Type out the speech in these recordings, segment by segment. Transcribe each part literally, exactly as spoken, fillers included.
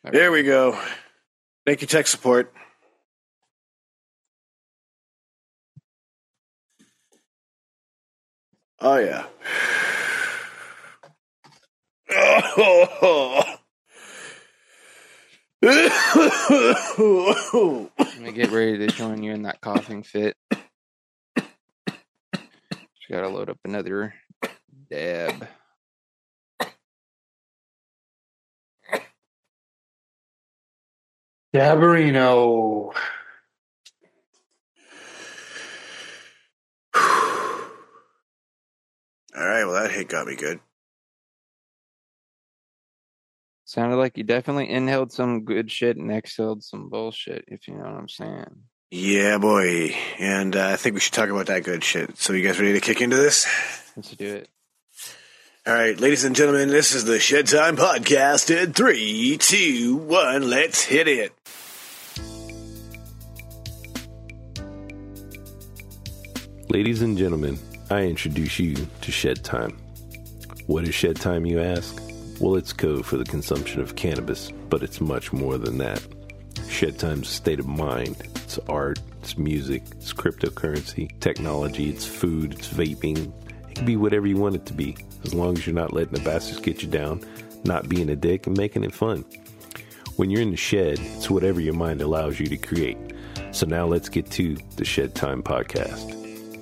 There we go. Thank you, tech support. Oh, yeah. Let me get ready to join you in that coughing fit. Just gotta load up another dab. Dabarino. All right, well, that hit got me good. Sounded like you definitely inhaled some good shit and exhaled some bullshit, if you know what I'm saying. Yeah, boy. And uh, I think we should talk about that good shit. So you guys ready to kick into this? Let's do it. All right, ladies and gentlemen, this is the Shed Time Podcast in three, two, one, let's hit it. Ladies and gentlemen, I introduce you to Shed Time. What is Shed Time, you ask? Well, it's code for the consumption of cannabis, but it's much more than that. Shed Time's a state of mind. It's art, it's music, it's cryptocurrency, technology, it's food, it's vaping. It can be whatever you want it to be, as long as you're not letting the bastards get you down, not being a dick, and making it fun. When you're in the shed, it's whatever your mind allows you to create. So now let's get to the Shed Time Podcast.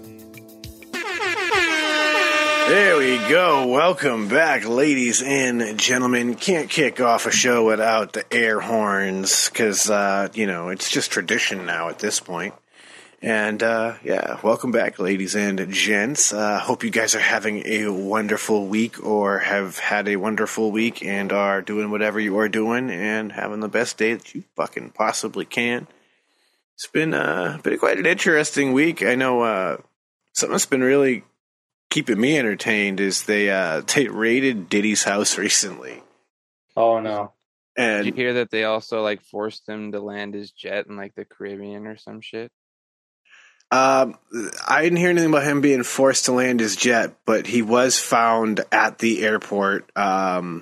There we go. Welcome back, ladies and gentlemen. Can't kick off a show without the air horns because, uh, you know, it's just tradition now at this point. And, uh, yeah, welcome back, ladies and gents. Uh, hope you guys are having a wonderful week or have had a wonderful week and are doing whatever you are doing and having the best day that you fucking possibly can. It's been, uh, been quite an interesting week. I know, uh, something that's been really keeping me entertained is they uh they raided Diddy's house recently. Oh no. And Did you hear that they also like forced him to land his jet in like the Caribbean or some shit? um I didn't hear anything about him being forced to land his jet, but he was found at the airport. Um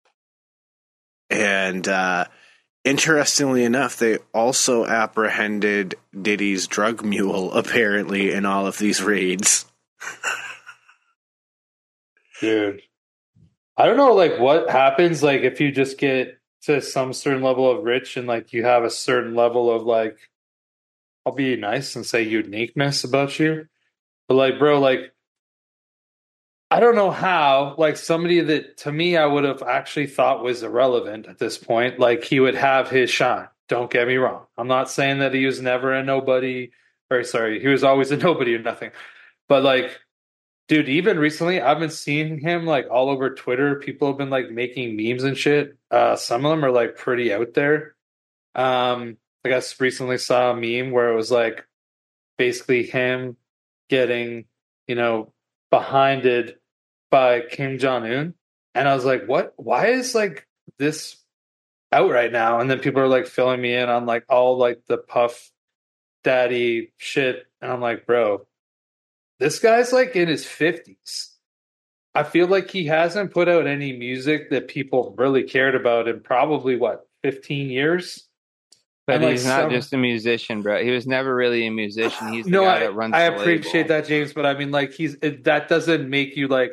and uh interestingly enough, they also apprehended Diddy's drug mule apparently in all of these raids. Dude, I don't know, like, what happens, like, if you just get to some certain level of rich and, like, you have a certain level of, like, I'll be nice and say uniqueness about you. But, like, bro, like, I don't know how, like, somebody that, to me, I would have actually thought was irrelevant at this point, like, he would have his shine. Don't get me wrong. I'm not saying that he was never a nobody, or, sorry, he was always a nobody or nothing. But, like, dude, even recently, I've been seeing him like all over Twitter. People have been like making memes and shit. Uh, some of them are like pretty out there. Um, I guess recently saw a meme where it was like basically him getting, you know, behinded by Kim Jong-un. And I was like, what? Why is like this out right now? And then people are like filling me in on like all like the Puff Daddy shit. And I'm like, bro, this guy's like in his fifties. I feel like he hasn't put out any music that people really cared about in probably, what, fifteen years? But And, like, he's not some- just a musician, bro. He was never really a musician. He's the no, guy I, that runs I the appreciate label. that, James, but I mean, like, he's it, that doesn't make you like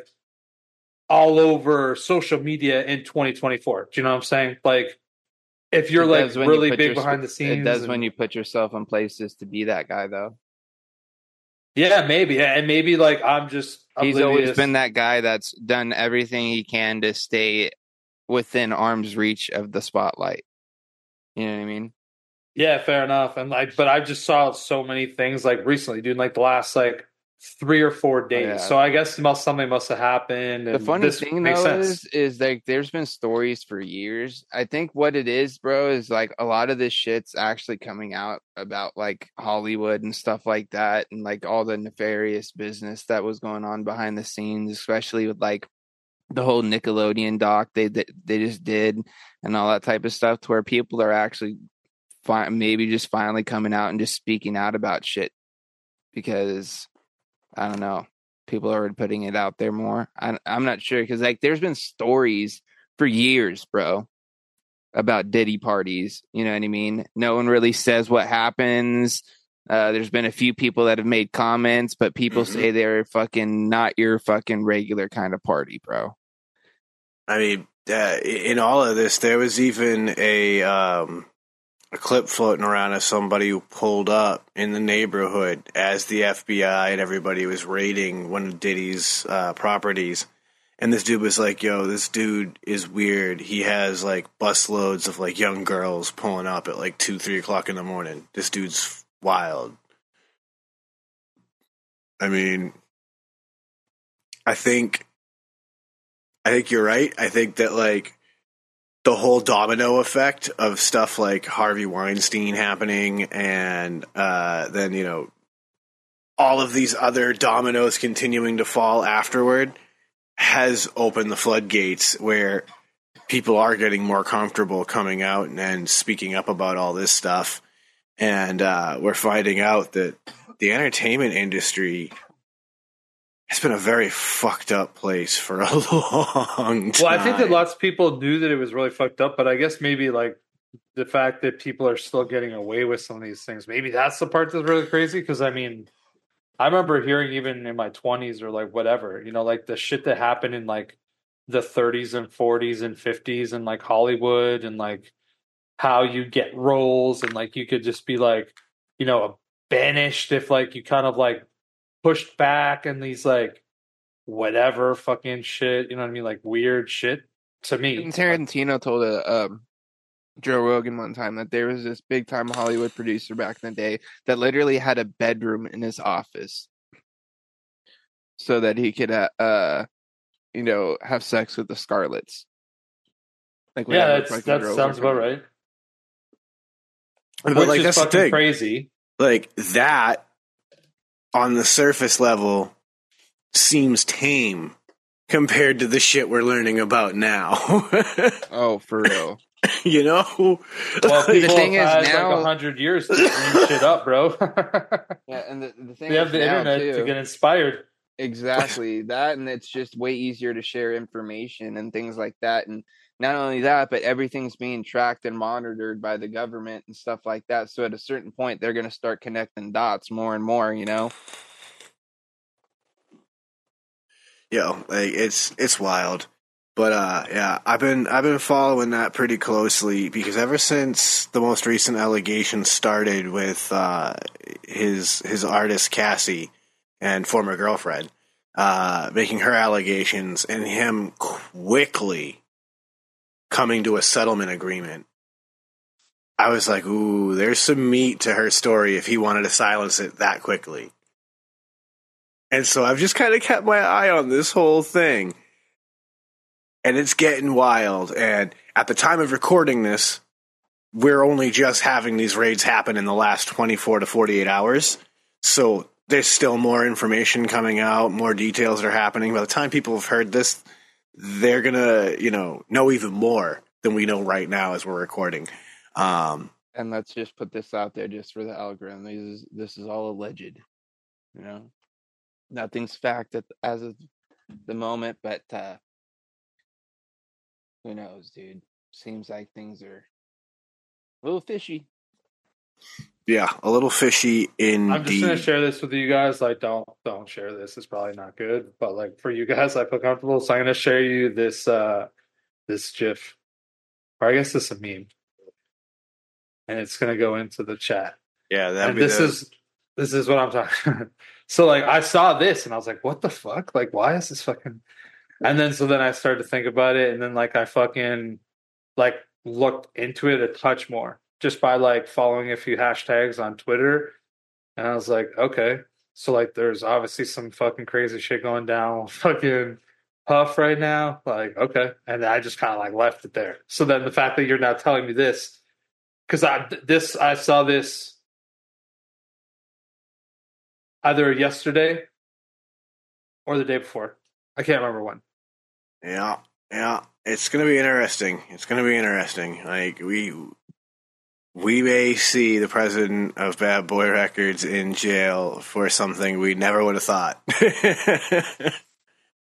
all over social media in twenty twenty-four. Do you know what I'm saying? Like, if you're It like does when you really put big your- behind the scenes, It does and- when you put yourself in places to be that guy, though. yeah, maybe, and maybe like I'm just He's oblivious. always been that guy that's done everything he can to stay within arm's reach of the spotlight. You know what I mean? Yeah, fair enough. And like, but I just saw so many things like recently, dude, like the last like three or four days. yeah. So I guess must, something must have happened. The And funny this thing makes though sense. is, is like there's been stories for years. I think what it is, bro, is like a lot of this shit's actually coming out about like Hollywood and stuff like that, and like all the nefarious business that was going on behind the scenes, especially with like the whole Nickelodeon doc they they, they just did and all that type of stuff, to where people are actually fi- maybe just finally coming out and just speaking out about shit because I don't know. People are putting it out there more. I, I'm not sure because like there's been stories for years, bro, about Diddy parties. You know what I mean? No one really says what happens. Uh, there's been a few people that have made comments, but people mm-hmm. say they're fucking not your fucking regular kind of party, bro. I mean, uh, in all of this, there was even a um, a clip floating around of somebody who pulled up in the neighborhood as the F B I and everybody was raiding one of Diddy's uh, properties. And this dude was like, yo, this dude is weird. He has, like, busloads of, like, young girls pulling up at, like, two, three o'clock in the morning. This dude's wild. I mean, I think, I think you're right. I think that, like, the whole domino effect of stuff like Harvey Weinstein happening and uh, then, you know, all of these other dominoes continuing to fall afterward has opened the floodgates where people are getting more comfortable coming out and, and speaking up about all this stuff. And uh, we're finding out that the entertainment industry has been a very fucked up place for a long time. Well, I think that lots of people knew that it was really fucked up, but I guess maybe like the fact that people are still getting away with some of these things, maybe that's the part that's really crazy. Because I mean, I remember hearing even in my twenties or like whatever, you know, like the shit that happened in like the thirties and forties and fifties and like Hollywood and like how you get roles and like you could just be like, you know, banished if like you kind of like pushed back and these like whatever fucking shit, you know what I mean? Like weird shit to me. And Tarantino told a, um, Joe Rogan one time that there was this big time Hollywood producer back in the day that literally had a bedroom in his office so that he could, uh, uh you know, have sex with the Scarlets. Like, yeah, that's, that sounds about right. But Which like, is that's fucking the thing. Crazy. Like that on the surface level seems tame compared to the shit we're learning about now. Oh, for real. You know, well, people the thing have is had now, like a hundred years to clean shit up, bro. Yeah, and the, the thing they have is the now internet too, to get inspired. Exactly that, and it's just way easier to share information and things like that. And not only that, but everything's being tracked and monitored by the government and stuff like that. So at a certain point, they're going to start connecting dots more and more. You know. Yo, like it's it's wild. But uh, yeah, I've been I've been following that pretty closely because ever since the most recent allegations started with uh, his his artist Cassie and former girlfriend uh, making her allegations and him quickly coming to a settlement agreement, I was like, ooh, there's some meat to her story if he wanted to silence it that quickly. And so I've just kind of kept my eye on this whole thing. And it's getting wild. And at the time of recording this, we're only just having these raids happen in the last twenty-four to forty-eight hours. So there's still more information coming out, more details are happening. By the time people have heard this, they're going to, you know, know even more than we know right now as we're recording. Um, and let's just put this out there just for the algorithm. This is, this is all alleged. You know, nothing's fact at, as of the moment, but uh, who knows, dude? Seems like things are a little fishy. Yeah, a little fishy indeed. I'm just gonna share this with you guys. Like, don't don't share this. It's probably not good, but like for you guys, I feel comfortable. So I'm gonna share you this uh this GIF, or I guess this is a meme, and it's gonna go into the chat. Yeah, that. And this the... is this is what I'm talking. So like I saw this and I was like, what the fuck? Like, why is this fucking? And then so then I started to think about it, and then like I fucking like looked into it a touch more just by like following a few hashtags on Twitter, and I was like, okay, so like there's obviously some fucking crazy shit going down, fucking Puff right now, like okay, and I just kind of like left it there. So then the fact that you're now telling me this, because I this I saw this either yesterday or the day before, I can't remember when. Yeah, yeah, it's gonna be interesting. It's gonna be interesting. Like we, we may see the president of Bad Boy Records in jail for something we never would have thought.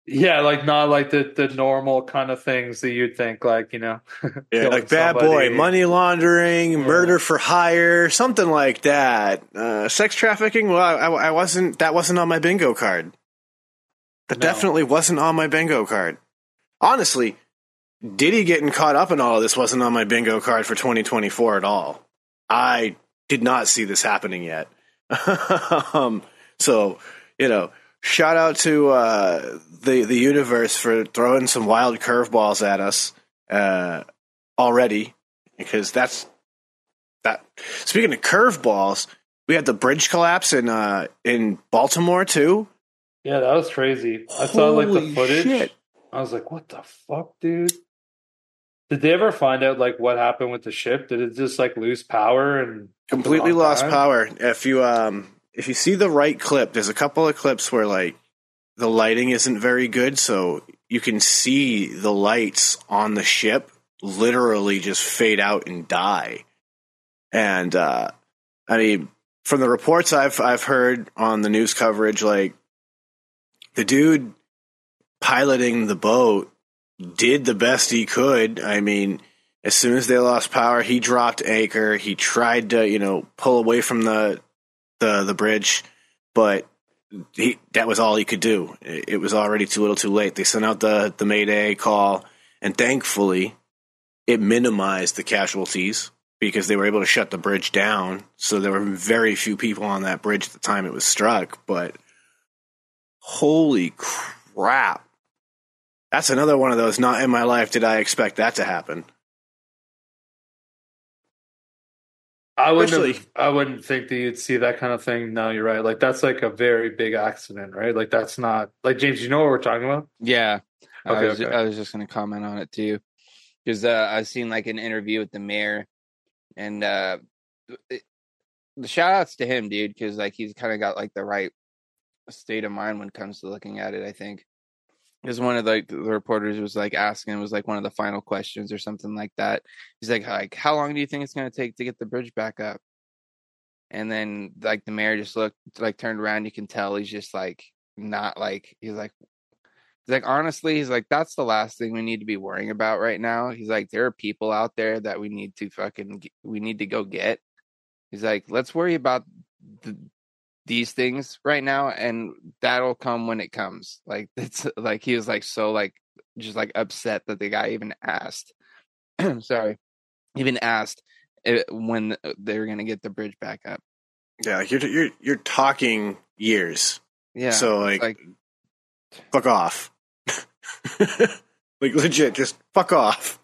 Yeah, like not like the, the normal kind of things that you'd think, like, you know, yeah, like bad boy, money laundering, yeah. murder for hire, something like that. Uh, sex trafficking. Well, I, I wasn't. That wasn't on my bingo card. That no. definitely wasn't on my bingo card. Honestly, Diddy getting caught up in all of this wasn't on my bingo card for twenty twenty-four at all. I did not see this happening yet. um, so, you know, shout out to uh, the the universe for throwing some wild curveballs at us uh, already, because that's that. Speaking of curveballs, we had the bridge collapse in uh, in Baltimore too. Yeah, that was crazy. I saw like the Holy footage. shit. I was like, "What the fuck, dude?" Did they ever find out like what happened with the ship? Did it just like lose power and completely lost time? power? If you um if you see the right clip, there's a couple of clips where like the lighting isn't very good, so you can see the lights on the ship literally just fade out and die. And uh, I mean, from the reports I've I've heard on the news coverage, like the dude piloting the boat did the best he could. I mean, as soon as they lost power, he dropped anchor. He tried to, you know, pull away from the the the bridge, but he, that was all he could do. It, it was already too little, too late. They sent out the the Mayday call, and thankfully, it minimized the casualties because they were able to shut the bridge down. So there were very few people on that bridge at the time it was struck. But holy crap! That's another one of those, not in my life did I expect that to happen. I wouldn't have, I wouldn't think that you'd see that kind of thing. No, you're right. Like, that's like a very big accident, right? Like, that's not... Like, James, you know what we're talking about? Yeah. Okay, I was, okay. I was just going to comment on it, too. Because uh, I've seen, like, an interview with the mayor. And uh, it, the shout-outs to him, dude, because, like, he's kind of got, like, the right state of mind when it comes to looking at it, I think. Because one of the, the reporters was like asking, was like one of the final questions or something like that. He's like, like, how long do you think it's going to take to get the bridge back up? And then like the mayor just looked, like turned around. You can tell he's just like, not like, he's like, he's like, honestly, he's like, that's the last thing we need to be worrying about right now. He's like, there are people out there that we need to fucking, we need to go get. He's like, let's worry about the, these things right now, and that'll come when it comes. Like it's like he was like so like just like upset that the guy even asked. Sorry, even asked it, when they were gonna get the bridge back up. Yeah, like you're you're you're talking years. Yeah, so like, like fuck off. Like legit, just fuck off.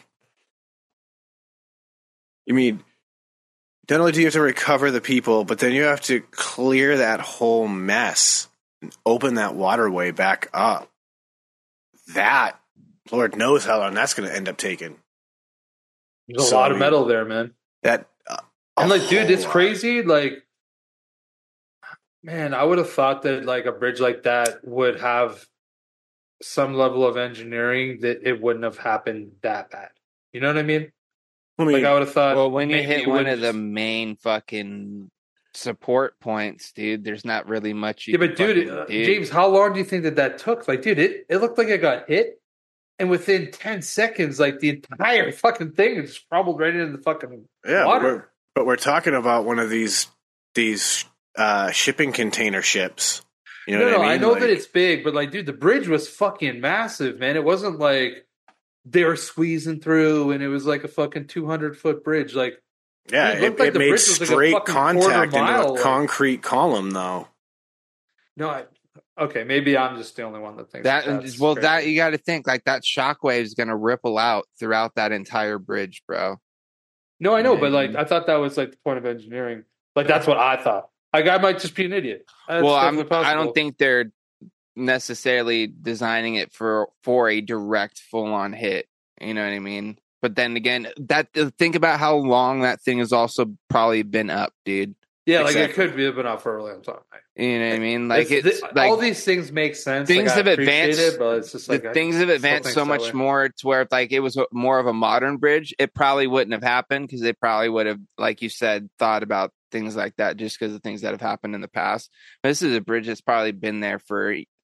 You mean? Not only do you have to recover the people, but then you have to clear that whole mess and open that waterway back up. That, Lord knows how long that's going to end up taking. There's a so, lot of metal there, man. That uh, and like, dude, it's lot. crazy. Like, man, I would have thought that like a bridge like that would have some level of engineering that it wouldn't have happened that bad. You know what I mean? I mean, like I would have thought. Well, when you hit one of the main fucking support points, dude, there's not really much. You yeah, but dude, uh, James, how long do you think that that took? Like, dude, it, it looked like it got hit, and within ten seconds, like the entire fucking thing just crumbled right into the fucking yeah, water. But we're, but we're talking about one of these these uh, shipping container ships. You know no, what no, I mean? I know like, that it's big, but like, dude, the bridge was fucking massive, man. It wasn't like they were squeezing through, and it was like a fucking two hundred foot bridge. Like, yeah, it, it, like it the made bridge was straight like a contact into mile, a like, concrete column, though. No, I, okay, maybe I'm just the only one that thinks that. that that's well, crazy. that you got to think like that shockwave is going to ripple out throughout that entire bridge, bro. No, I know, yeah, but like I thought that was like the point of engineering. Like that's what I thought. Like I might just be an idiot. That's well, I'm, I don't think they're necessarily designing it for for a direct full on hit. You know what I mean? But then again, that think about how long that thing has also probably been up, dude. Yeah, exactly. like it could be been up for a long time. You know what I mean? Like it's, it's like, all these things make sense. Things like, have advanced, it, but it's just like the I things have advanced so much more to where if like it was more of a modern bridge, it probably wouldn't have happened because they probably would have, like you said, thought about things like that just because of things that have happened in the past. But this is a bridge that's probably been there for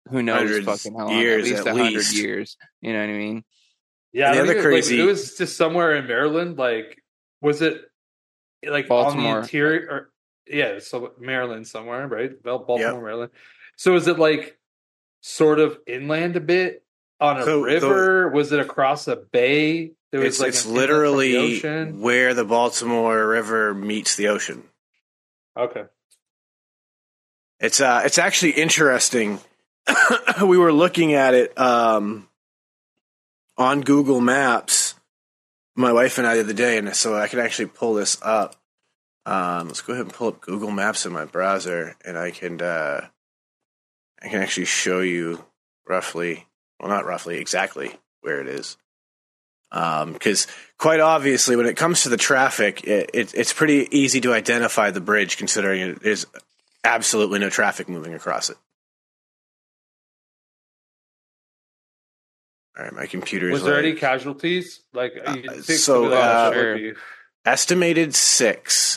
who knows Hundreds fucking how long, years at least at a hundred least. years. You know what I mean? Yeah, And I the don't other even- like, crazy- it was just somewhere in Maryland. Like, was it like on Baltimore. the interior? Or, yeah, so Maryland somewhere, right? Bal- Baltimore, Yep. Maryland. So is it like sort of inland a bit on a So the- river? Was it across a bay? There was It's like it's an inlet from the literally ocean? where the Baltimore River meets the ocean. Okay. It's uh, it's actually interesting. We were looking at it um, on Google Maps, my wife and I the other day, and so I can actually pull this up. Um, let's go ahead and pull up Google Maps in my browser, and I can uh, I can actually show you roughly, well, not roughly, exactly where it is. Because quite obviously, when it comes to the traffic, it, it, it's pretty easy to identify the bridge, considering it, there's absolutely no traffic moving across it. All right, my computer is Was there like, any casualties? Like, Uh, you think so, some of that uh, shit would Sure. be- estimated six.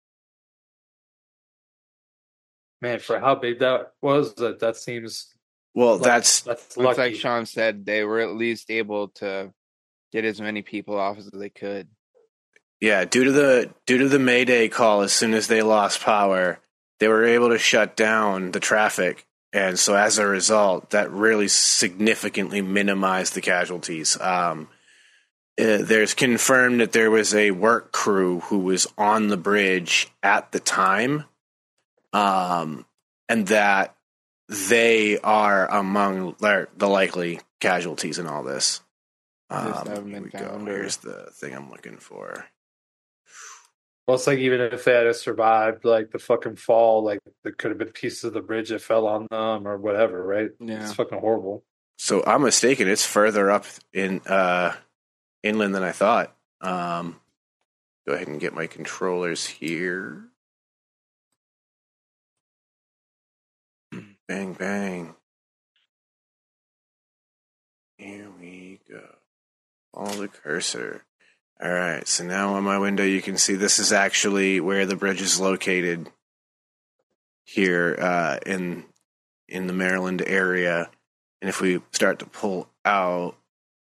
man, for how big that was, that that seems Well, like, that's that's It's lucky. like Sean said, they were at least able to get as many people off as they could. yeah. Due to the due to the Mayday call, as soon as they lost power, they were able to shut down the traffic, and so as a result, that really significantly minimized the casualties. Um, uh, there's confirmed that there was a work crew who was on the bridge at the time, um, and that they are among the the likely casualties in all this. Just Um, haven't here been we go. found or- Here's the thing I'm looking for. Well, it's like even if they had survived, like the fucking fall, like there could have been pieces of the bridge that fell on them or whatever, right? Yeah. It's fucking horrible. So I'm mistaken. It's further up in uh, inland than I thought. Um, go ahead and get my controllers here. Bang, bang. Here we go. Follow the cursor. All right. So now on my window, you can see this is actually where the bridge is located here uh, in in the Maryland area. And if we start to pull out,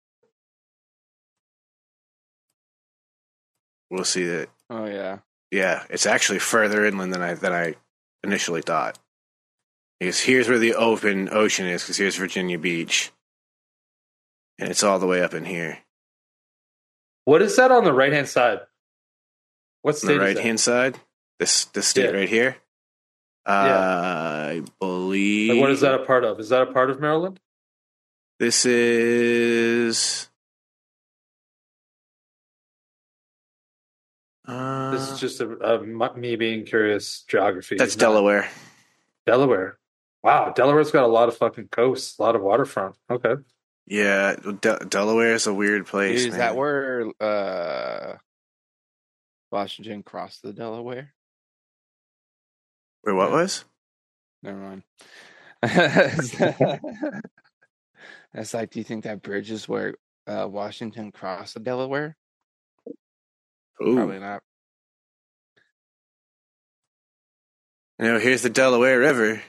we'll see that, Oh yeah. yeah, it's actually further inland than I than I initially thought. Because here's where the open ocean is, because here's Virginia Beach. And it's all the way up in here. What is that on the right hand side? What On state the is right that? hand side, this this state Yeah. right here. Uh, Yeah. I believe. Like, what is that a part of? Is that a part of Maryland? This is. Uh, This is just a, a m- me being curious geography. that's not- Delaware. Delaware. Wow, Delaware's got a lot of fucking coasts, a lot of waterfront. Okay. Yeah, De- Delaware is a weird place. Dude, is that man. where uh, Washington crossed the Delaware? Where what was? Never mind. That's like, do you think that bridge is where uh, Washington crossed the Delaware? Ooh. Probably not. You know, here's the Delaware River.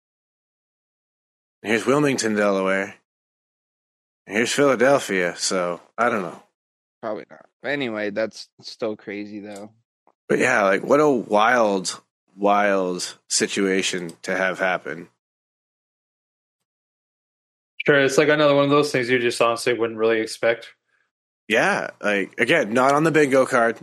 Here's Wilmington, Delaware. And here's Philadelphia. So I don't know. Probably not. But anyway, that's still crazy though. But yeah, like what a wild, wild situation to have happen. Sure, it's like another one of those things you just honestly wouldn't really expect. Yeah, like again, not on the bingo card.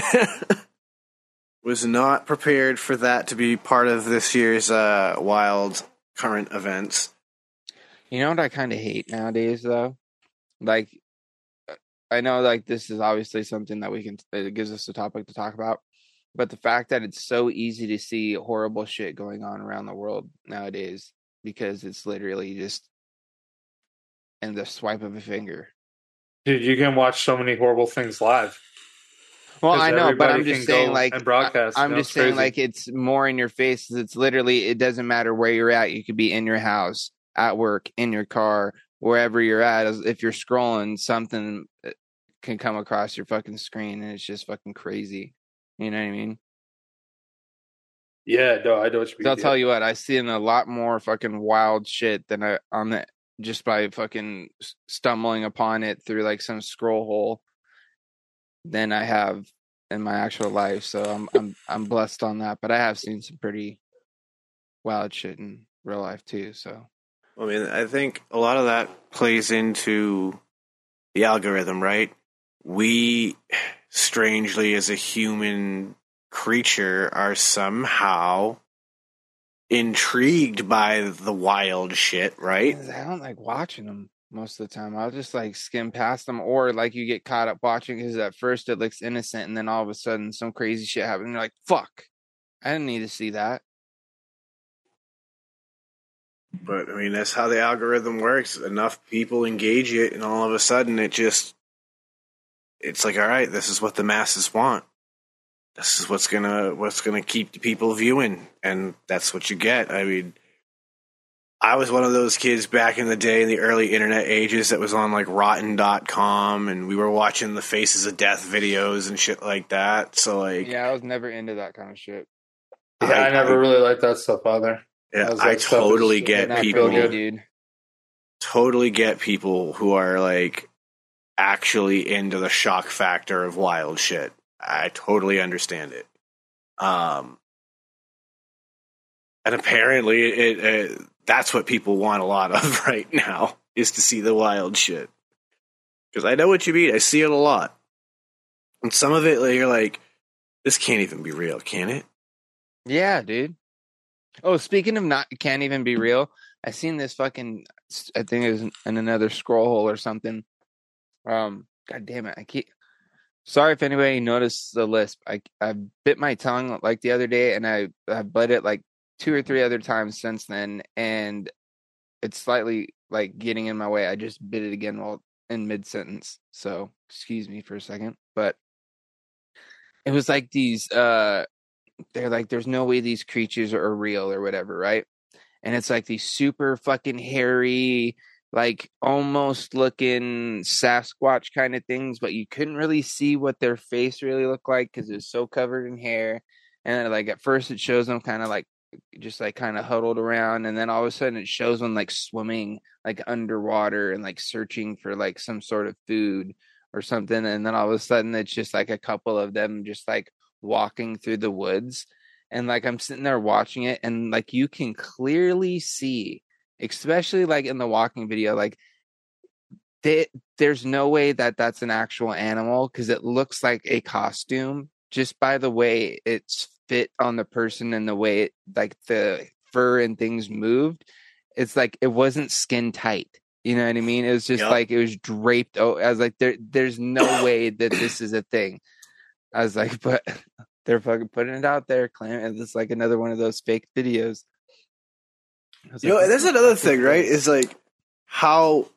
Was not prepared for that to be part of this year's uh, wild current events. You know what I kind of hate nowadays, though? Like, I know, like, this is obviously something that we can, it gives us a topic to talk about, but the fact that it's so easy to see horrible shit going on around the world nowadays because it's literally just in the swipe of a finger. Dude, you can watch so many horrible things live. Well, 'Cause I know, but I'm everybody just can saying, go like, and broadcast, I- I'm you know, just it's saying, crazy. like, it's more in your face. It's literally, it doesn't matter where you're at. You could be in your house, at work, in your car, wherever you're at. As- If you're scrolling, something uh, can come across your fucking screen, and it's just fucking crazy. You know what I mean? Yeah, no, I know what you mean. I'll tell you what, I seen a lot more fucking wild shit than I on the just by fucking stumbling upon it through like some scroll hole than I have in my actual life. So I'm I'm I'm blessed on that. But I have seen some pretty wild shit in real life too. So I mean, I think a lot of that plays into the algorithm, right? We, strangely, as a human creature, are somehow intrigued by the wild shit, right? I don't like watching them most of the time. I'll just like skim past them, or like you get caught up watching because at first it looks innocent, and then all of a sudden some crazy shit happens. And you're like, "Fuck, I didn't need to see that." But I mean, that's how the algorithm works. Enough people engage it, and all of a sudden, it just it's like, all right, this is what the masses want. This is what's gonna what's gonna keep the people viewing, and that's what you get. I mean, I was one of those kids back in the day in the early internet ages that was on like rotten dot com, and we were watching the Faces of Death videos and shit like that. So like, Yeah, I was never into that kind of shit. Yeah, I, I never I, really liked that stuff either. Yeah, I, I totally get people, me, dude. Totally get people who are like actually into the shock factor of wild shit. I totally understand it. Um, and apparently, it, it that's what people want a lot of right now, is to see the wild shit. Because I know what you mean. I see it a lot. And some of it, like, you're like, this can't even be real, can it? Yeah, dude. Oh, speaking of not can't even be real, I seen this fucking, I think it was in another scroll hole or something. Um, God damn it. I keep, sorry if anybody noticed the lisp. I, I bit my tongue like the other day, and I, I bit it like two or three other times since then, and it's slightly like getting in my way. I just bit it again while in mid-sentence. So excuse me for a second. But it was like these, uh, they're like, there's no way these creatures are real or whatever, right? And it's like these super fucking hairy, like almost looking Sasquatch kind of things, but you couldn't really see what their face really looked like because it was so covered in hair. And then, like, at first it shows them kind of like just like kind of huddled around, and then all of a sudden it shows them like swimming like underwater and like searching for like some sort of food or something. And then all of a sudden it's just like a couple of them just like walking through the woods, and like I'm sitting there watching it, and like you can clearly see, especially like in the walking video, like they, there's no way that that's an actual animal because it looks like a costume just by the way it's fit on the person and the way it, like the fur and things moved. It's like it wasn't skin tight, you know what I mean? It was just yep. like it was draped. Oh, I was like, there there's no way that this is a thing. I was like, but they're fucking putting it out there, claiming it's like another one of those fake videos. You like, know, that's another thing, right? Is like how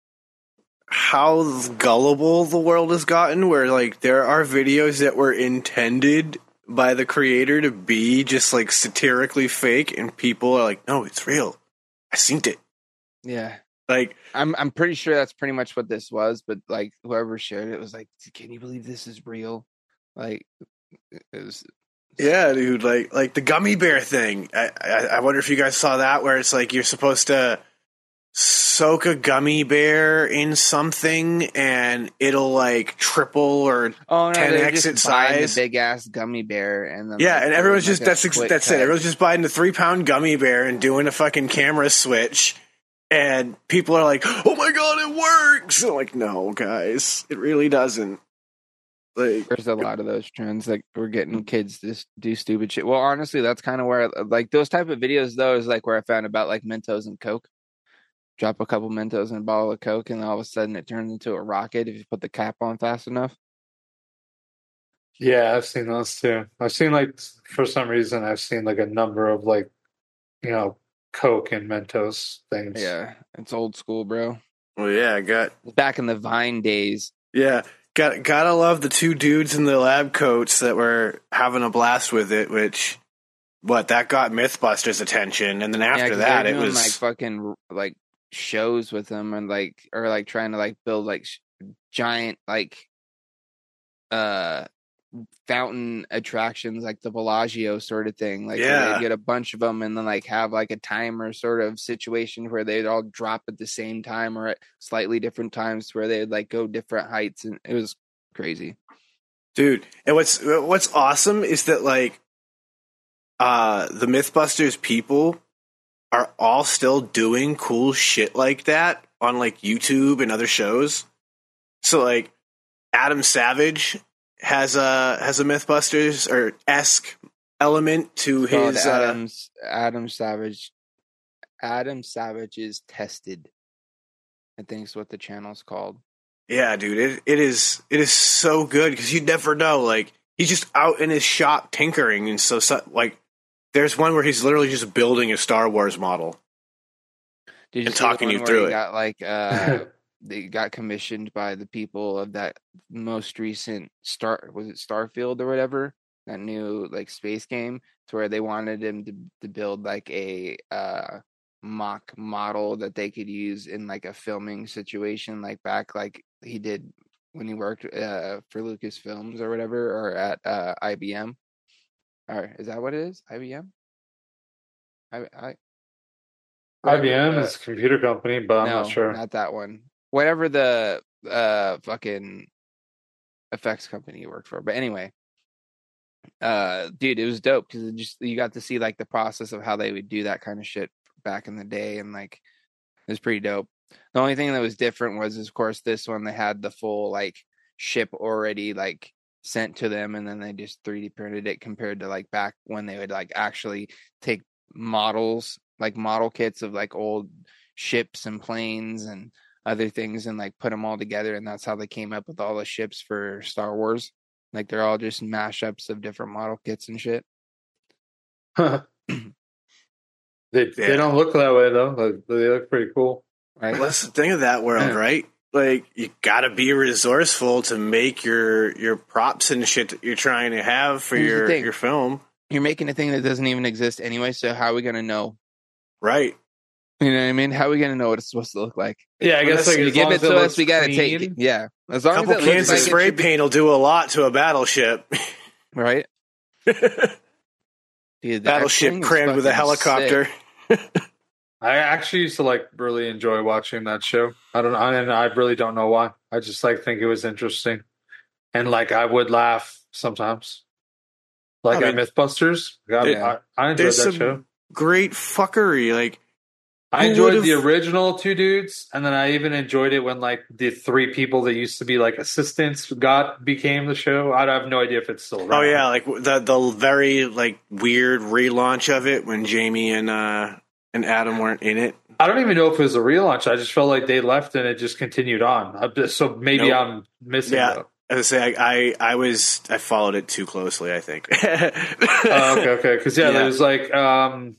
how gullible the world has gotten, where like there are videos that were intended by the creator to be just like satirically fake, and people are like, no, it's real. I seen it. Yeah. Like I'm I'm pretty sure that's pretty much what this was, but like whoever shared it was like, can you believe this is real? Like it was, yeah, dude. Like, like the gummy bear thing. I, I, I wonder if you guys saw that, where it's like you're supposed to soak a gummy bear in something, and it'll like triple or oh, no, ten x its size. The big ass gummy bear, and then yeah, like, and everyone's just like that's that's cut. it. Everyone's just buying the three pound gummy bear and doing a fucking camera switch. And people are like, "Oh my god, it works!" I'm like, no, guys, it really doesn't. Like, there's a lot of those trends. Like we're getting kids to do stupid shit. Well, honestly, that's kind of where like those type of videos though is like where I found about like Mentos and Coke. Drop a couple Mentos in a bottle of Coke, and all of a sudden it turns into a rocket if you put the cap on fast enough. Yeah, I've seen those too. I've seen like for some reason I've seen like a number of like you know Coke and Mentos things. Yeah, it's old school, bro. Well, yeah, I got back in the Vine days. Yeah. Got, gotta love the two dudes in the lab coats that were having a blast with it, which, what, that got Mythbusters' attention, and then after yeah, that, it doing, was like fucking like shows with them, and like or like trying to like build like sh- giant like uh fountain attractions like the Bellagio sort of thing. Like Yeah. they'd get a bunch of them and then like have like a timer sort of situation where they'd all drop at the same time or at slightly different times where they'd like go different heights, and it was crazy. Dude, and what's what's awesome is that like uh the Mythbusters people are all still doing cool shit like that on like YouTube and other shows. So like Adam Savage has a has a Mythbusters or esque element to Called his uh, Adam's Adam Savage. Adam Savage is Tested, I think is what the channel's called. yeah, dude. It it is it is so good because you never know. Like he's just out in his shop tinkering, and so, so like there's one where he's literally just building a Star Wars model. Did you And see the talking one you where through he it. Got like uh, they got commissioned by the people of that most recent Star was it Starfield or whatever, that new like space game, to where they wanted him to to build like a uh mock model that they could use in like a filming situation, like back like he did when he worked uh for Lucasfilms or whatever, or at uh I B M. Or is that what it is? I B M? I I I B M uh, is a computer company, but I'm no, not sure. not that one. Whatever the uh fucking effects company you worked for. But anyway, uh, dude, it was dope because it just you got to see like the process of how they would do that kind of shit back in the day, and like it was pretty dope. The only thing that was different was, of course, this one they had the full like ship already like sent to them, and then they just three D printed it, compared to like back when they would like actually take models, like model kits of like old ships and planes and other things, and like put them all together, and that's how they came up with all the ships for Star Wars. Like they're all just mashups of different model kits and shit. They Yeah. they don't look that way though. Like, they look pretty cool. Right? Well, that's the thing of that world, Yeah. right? Like you gotta be resourceful to make your your props and shit that you're trying to have for Here's the your thing. your film. You're making a thing that doesn't even exist anyway, so how are we gonna know? Right. You know what I mean? How are we gonna know what it's supposed to look like? Yeah, I guess like You as give long it as to us, looks we gotta clean. take it. Yeah, as A long couple as it looks cans like of it spray should be- paint will do a lot to a battleship. right? Dude, that Battleship thing is crammed with a fucking helicopter. sick. I actually used to like really enjoy watching that show. I don't, I, and I really don't know why. I just like think it was interesting, and like I would laugh sometimes. Like I at mean, MythBusters, I, yeah. I, I enjoyed There's that some show. great fuckery. Like I who enjoyed would've- the original two dudes, and then I even enjoyed it when like the three people that used to be like assistants got became the show. I have no idea if it's still around. oh yeah, like the the very like weird relaunch of it when Jamie and uh and Adam weren't in it. I don't even know if it was a relaunch. I just felt like they left and it just continued on. I just- So maybe Nope. I'm missing Yeah. that. As I say, I, I I was I followed it too closely. I think. Oh, okay, okay. Because yeah, Yeah. there was like, um,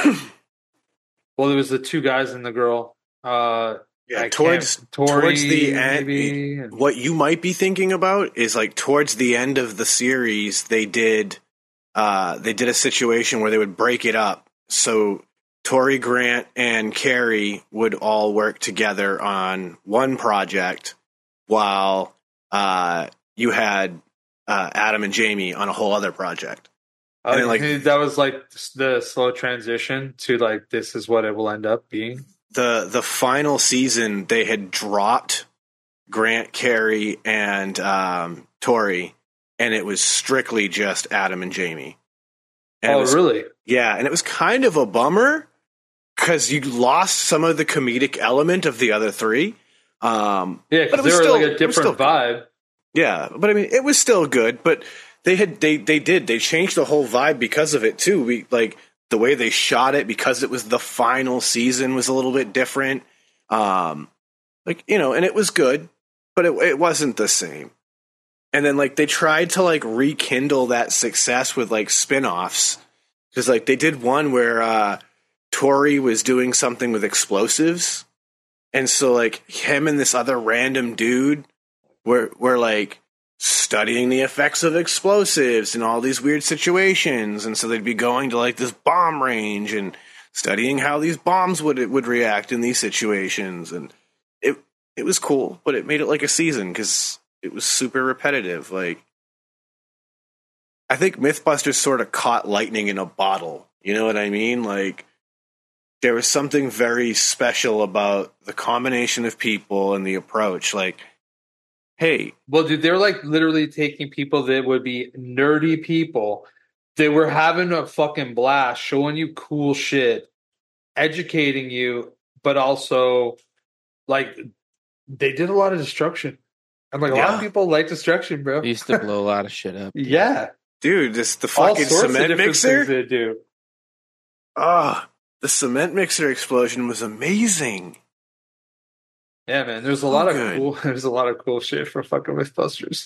well, there was the two guys and the girl. Uh, Yeah, I towards can't- Tori, towards the end, maybe. and- what you might be thinking about is like towards the end of the series, they did uh, they did a situation where they would break it up. So Tori Grant and Carrie would all work together on one project, while uh, you had uh, Adam and Jamie on a whole other project. I and then, like- think that was like the slow transition to like this is what it will end up being. the The final season, they had dropped Grant, Carrie, and um, Tori, and it was strictly just Adam and Jamie. And it Oh, was, really? Yeah, and it was kind of a bummer because you lost some of the comedic element of the other three. Um, Yeah, But it because was they were still- like it a was different still- vibe. yeah, but I mean, it was still good. But they had they they did they changed the whole vibe because of it too. We like the way they shot it because it was the final season was a little bit different. Um, like you know, and it was good, but it it wasn't the same. And then like they tried to like rekindle that success with like spin-offs. Because like they did one where uh Tori was doing something with explosives. And so like him and this other random dude were were like studying the effects of explosives in all these weird situations. And so they'd be going to like this bomb range and studying how these bombs would would react in these situations. And it it was cool, but it made it like a season because it was super repetitive. Like I think Mythbusters sort of caught lightning in a bottle. You know what I mean? Like, there was something very special about the combination of people and the approach. Like, hey, well, dude, they're like literally taking people that would be nerdy people. They were having a fucking blast, showing you cool shit, educating you, but also like they did a lot of destruction. And like a Yeah. lot of people like destruction, bro. They used to blow a lot of shit up. Yeah. dude, this the All fucking sorts of cement different mixer. things they do. Ah, the cement mixer explosion was amazing. Yeah, man. There's a So lot of good. cool there's a lot of cool shit for fucking Mythbusters.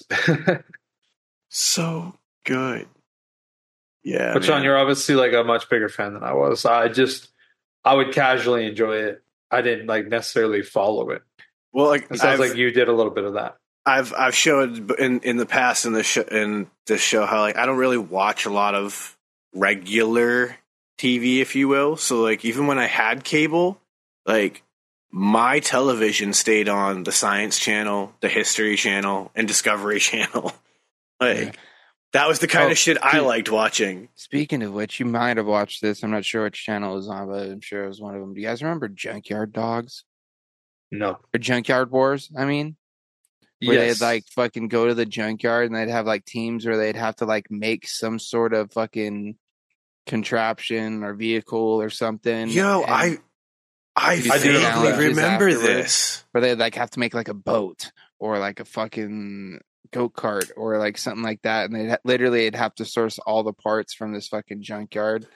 So good. Yeah, But Sean, man. you're obviously like a much bigger fan than I was. I just I would casually enjoy it. I didn't like necessarily follow it. Well, like It sounds I've, like you did a little bit of that. I've I've showed in in the past in the sh- in this show how like I don't really watch a lot of regular T V, if you will. So like even when I had cable, like my television stayed on the Science Channel, the History Channel, and Discovery Channel. Like Yeah. that was the kind Oh, of shit I dude. liked watching. Speaking of which, you might have watched this. I'm not sure which channel it was on, but I'm sure it was one of them. Do you guys remember Junkyard Dogs? No. Or Junkyard Wars, I mean? Where Yes. they'd like fucking go to the junkyard and they'd have like teams where they'd have to like make some sort of fucking contraption or vehicle or something. Yo, and- I I I do vaguely remember remember afterwards. this. where they'd like have to make like a boat or like a fucking go kart or like something like that, and they'd ha- literally they'd have to source all the parts from this fucking junkyard.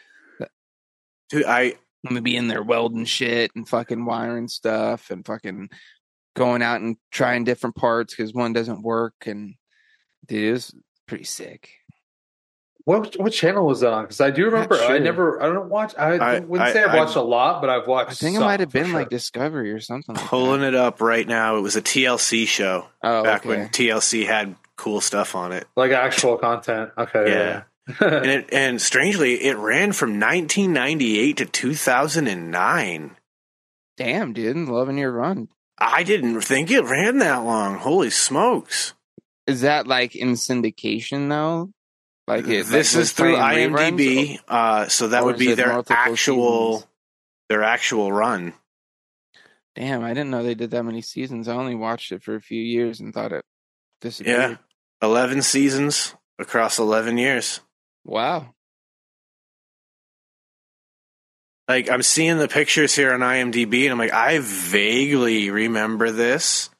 Dude, I I'm gonna be in there welding shit and fucking wiring stuff and fucking going out and trying different parts because one doesn't work. And dude, it was pretty sick. What what channel was that on? Because I do remember. Not sure. I never. I don't watch. I, I- wouldn't I- say I've I- watched a lot, but I've watched. I think it some, might have for been sure. like Discovery or something. Like pulling that. it up right now. It was a T L C show Oh, back okay. when T L C had cool stuff on it. like actual content. Okay. Yeah. Yeah. And it, and strangely, it ran from nineteen ninety-eight to two thousand nine. Damn, dude, loving your run. I didn't think it ran that long. Holy smokes. Is that like in syndication though? Like it, This like, is through playing reruns? IMDb, uh, so that or would is be it their multiple actual seasons? their actual run. Damn, I didn't know they did that many seasons. I only watched it for a few years and thought it disappeared. Yeah. eleven seasons across eleven years. Wow. Like, I'm seeing the pictures here on IMDb, and I'm like, I vaguely remember this.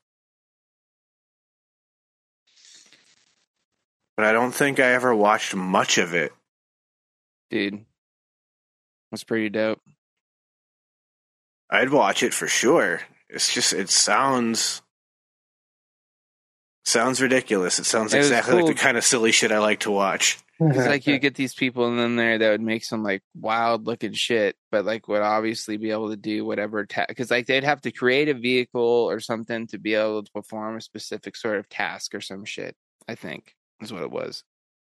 But I don't think I ever watched much of it. Dude. That's pretty dope. I'd watch it for sure. It's just, it sounds... Sounds ridiculous. It sounds It was exactly like cool. the kind of silly shit I like to watch. It's like you get these people in there that would make some like wild looking shit, but like would obviously be able to do whatever because ta- like they'd have to create a vehicle or something to be able to perform a specific sort of task or some shit. I think is what it was.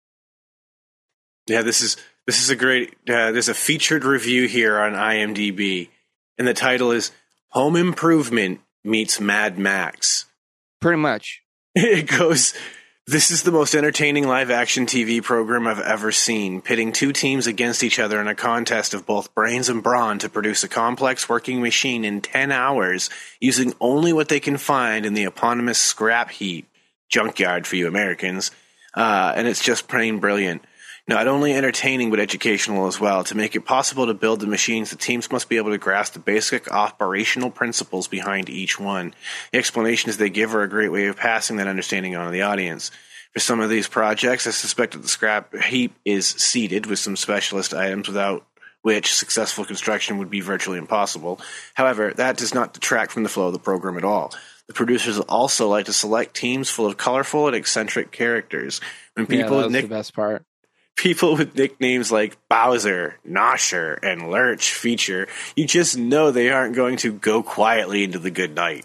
Yeah, this is this is a great. Uh, there's a featured review here on IMDb, and the title is "Home Improvement meets Mad Max." Pretty much. It goes. This is the most entertaining live-action T V program I've ever seen, pitting two teams against each other in a contest of both brains and brawn to produce a complex working machine in ten hours, using only what they can find in the eponymous scrap heap, junkyard for you Americans, uh, and it's just plain brilliant. Not only entertaining, but educational as well. To make it possible to build the machines, the teams must be able to grasp the basic operational principles behind each one. The explanations they give are a great way of passing that understanding on to the audience. For some of these projects, I suspect that the scrap heap is seeded with some specialist items without which successful construction would be virtually impossible. However, that does not detract from the flow of the program at all. The producers also like to select teams full of colorful and eccentric characters. When Yeah, people that with was nick- the best part. People with nicknames like Bowser, Nosher, and Lurch feature, you just know they aren't going to go quietly into the good night.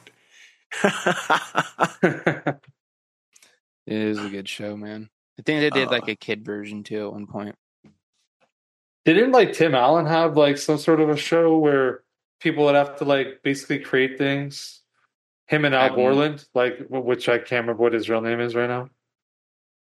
It was a good show, man. I think they did Uh, like a kid version too at one point. Didn't like Tim Allen have like some sort of a show where people would have to like basically create things? Him and Al Um, Borland, like wh- which I can't remember what his real name is right now.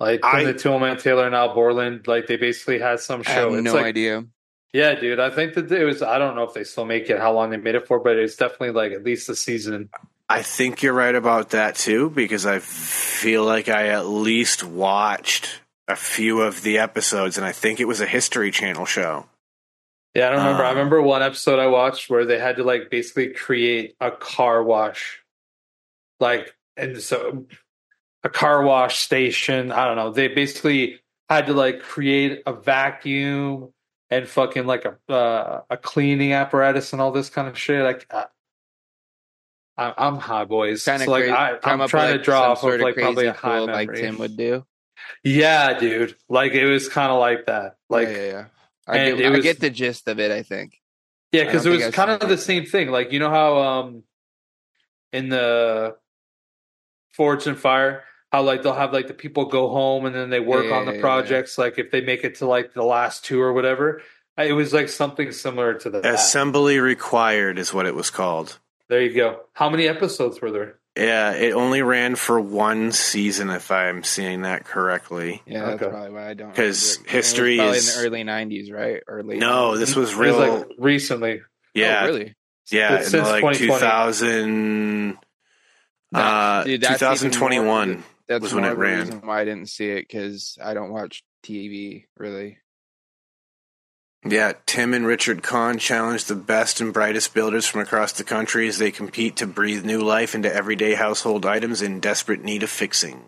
Like I- Timothy Tillman, Taylor, and Al Borland, like they basically had some I show. have It's no like, idea. yeah, dude. I think that it was. I don't know if they still make it, how long they made it for, but it's definitely like at least a season. I think you're right about that too, because I feel like I at least watched a few of the episodes, and I think it was a History Channel show. Yeah, I don't remember. I Um, remember one episode I watched where they had to like basically create a car wash, like, and so a car wash station. I don't know. They basically had to like create a vacuum and fucking like a uh, a cleaning apparatus and all this kind of shit. Like, I, I, I'm high, boys. Kind of So like, crazy. I, Come I'm up trying with, to draw some off sort of like crazy probably a high tool memory. like Tim would do. Yeah, dude. Like it was kind of like that. Like, yeah, yeah, yeah. I, and get, it I was- get the gist of it. I think. yeah, I because it don't was think I've kind seen of it the yet. same thing. Like, you know how um in the Forged in Fire, how like they'll have like the people go home and then they work Yeah, on the yeah, yeah. projects. Like if they make it to like the last two or whatever, it was like something similar to that. Assembly Required is what it was called. There you go. How many episodes were there? Yeah, it only ran for one season, if I'm seeing that correctly. Yeah, that's Okay. probably why I don't. 'Cause remember it. history It was probably is- in the early nineties, right? Or late No, nineties. this was It real. was like recently. yeah, Oh, really? yeah, It's in since like twenty twenty. two thousand, No, uh, dude, that's even more- twenty twenty-one. That's was when more it of a ran. reason why I didn't see it, because I don't watch T V really. Yeah, Tim and Richard Kahn challenge the best and brightest builders from across the country as they compete to breathe new life into everyday household items in desperate need of fixing.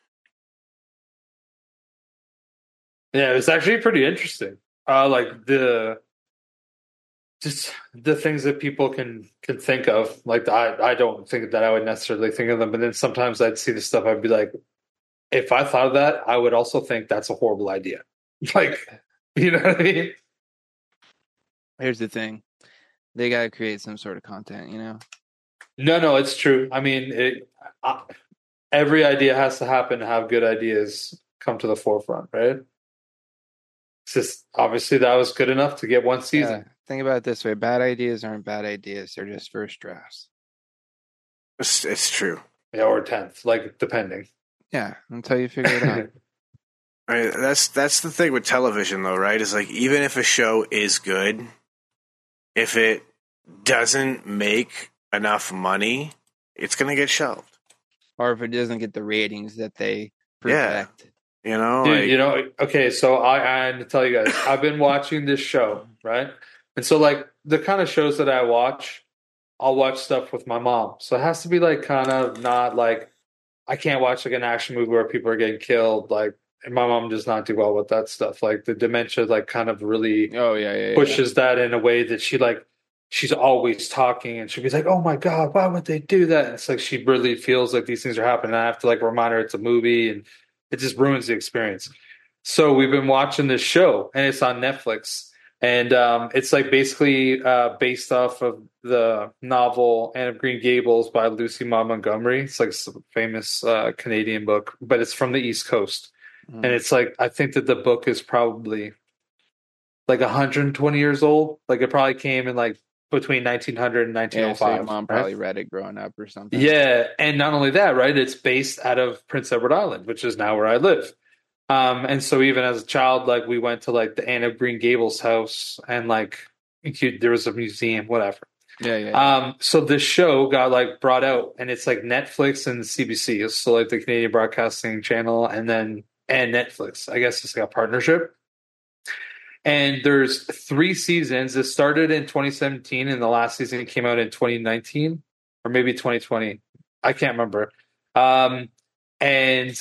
Yeah, it was actually pretty interesting. Uh, like the just the things that people can can think of. Like I, I don't think that I would necessarily think of them, but then sometimes I'd see the stuff. I'd be like, if I thought of that, I would also think that's a horrible idea. Like, you know what I mean? Here's the thing: they got to create some sort of content, you know. No, no, it's true. I mean, it, I, every idea has to happen to have good ideas come to the forefront, right? It's just obviously that was good enough to get one season. Yeah, think about it this way: bad ideas aren't bad ideas; they're just first drafts. It's, it's true. Yeah, or tenth, like depending. Yeah, until you figure it out. I mean, that's that's the thing with television, though, right? Is like even if a show is good, if it doesn't make enough money, it's going to get shelved. Or if it doesn't get the ratings that they Yeah. project. You know, Dude, like, you know, okay, so I, I had to tell you guys, I've been watching this show, right? And so, like, the kind of shows that I watch, I'll watch stuff with my mom. So it has to be, like, kind of not like, I can't watch, like, an action movie where people are getting killed. Like, and my mom does not do well with that stuff. Like, the dementia, like, kind of really Oh yeah, yeah, yeah. pushes that in a way that she, like, she's always talking and she'll be like, oh my God, why would they do that? And it's like she really feels like these things are happening. And I have to, like, remind her it's a movie, and it just ruins the experience. So we've been watching this show, and it's on Netflix. And um, it's like basically uh, based off of the novel Anne of Green Gables by Lucy Maud Montgomery. It's like a famous uh, Canadian book, but it's from the East Coast. Mm. And it's like, I think that the book is probably like one hundred twenty years old. Like it probably came in like between nineteen hundred and Yeah, so nineteen oh five. your mom right? probably read it growing up or something. Yeah, and not only that, right? It's based out of Prince Edward Island, which is now where I live. Um, and so even as a child, like we went to like the Anne of Green Gables house, and like you, there was a museum, whatever. yeah, yeah. yeah. Um, so this show got like brought out, and it's like Netflix and C B C, so like the Canadian Broadcasting Channel, and then and Netflix. I guess it's like a partnership. And there's three seasons. It started in twenty seventeen, and the last season came out in twenty nineteen or maybe twenty twenty. I can't remember. Um, and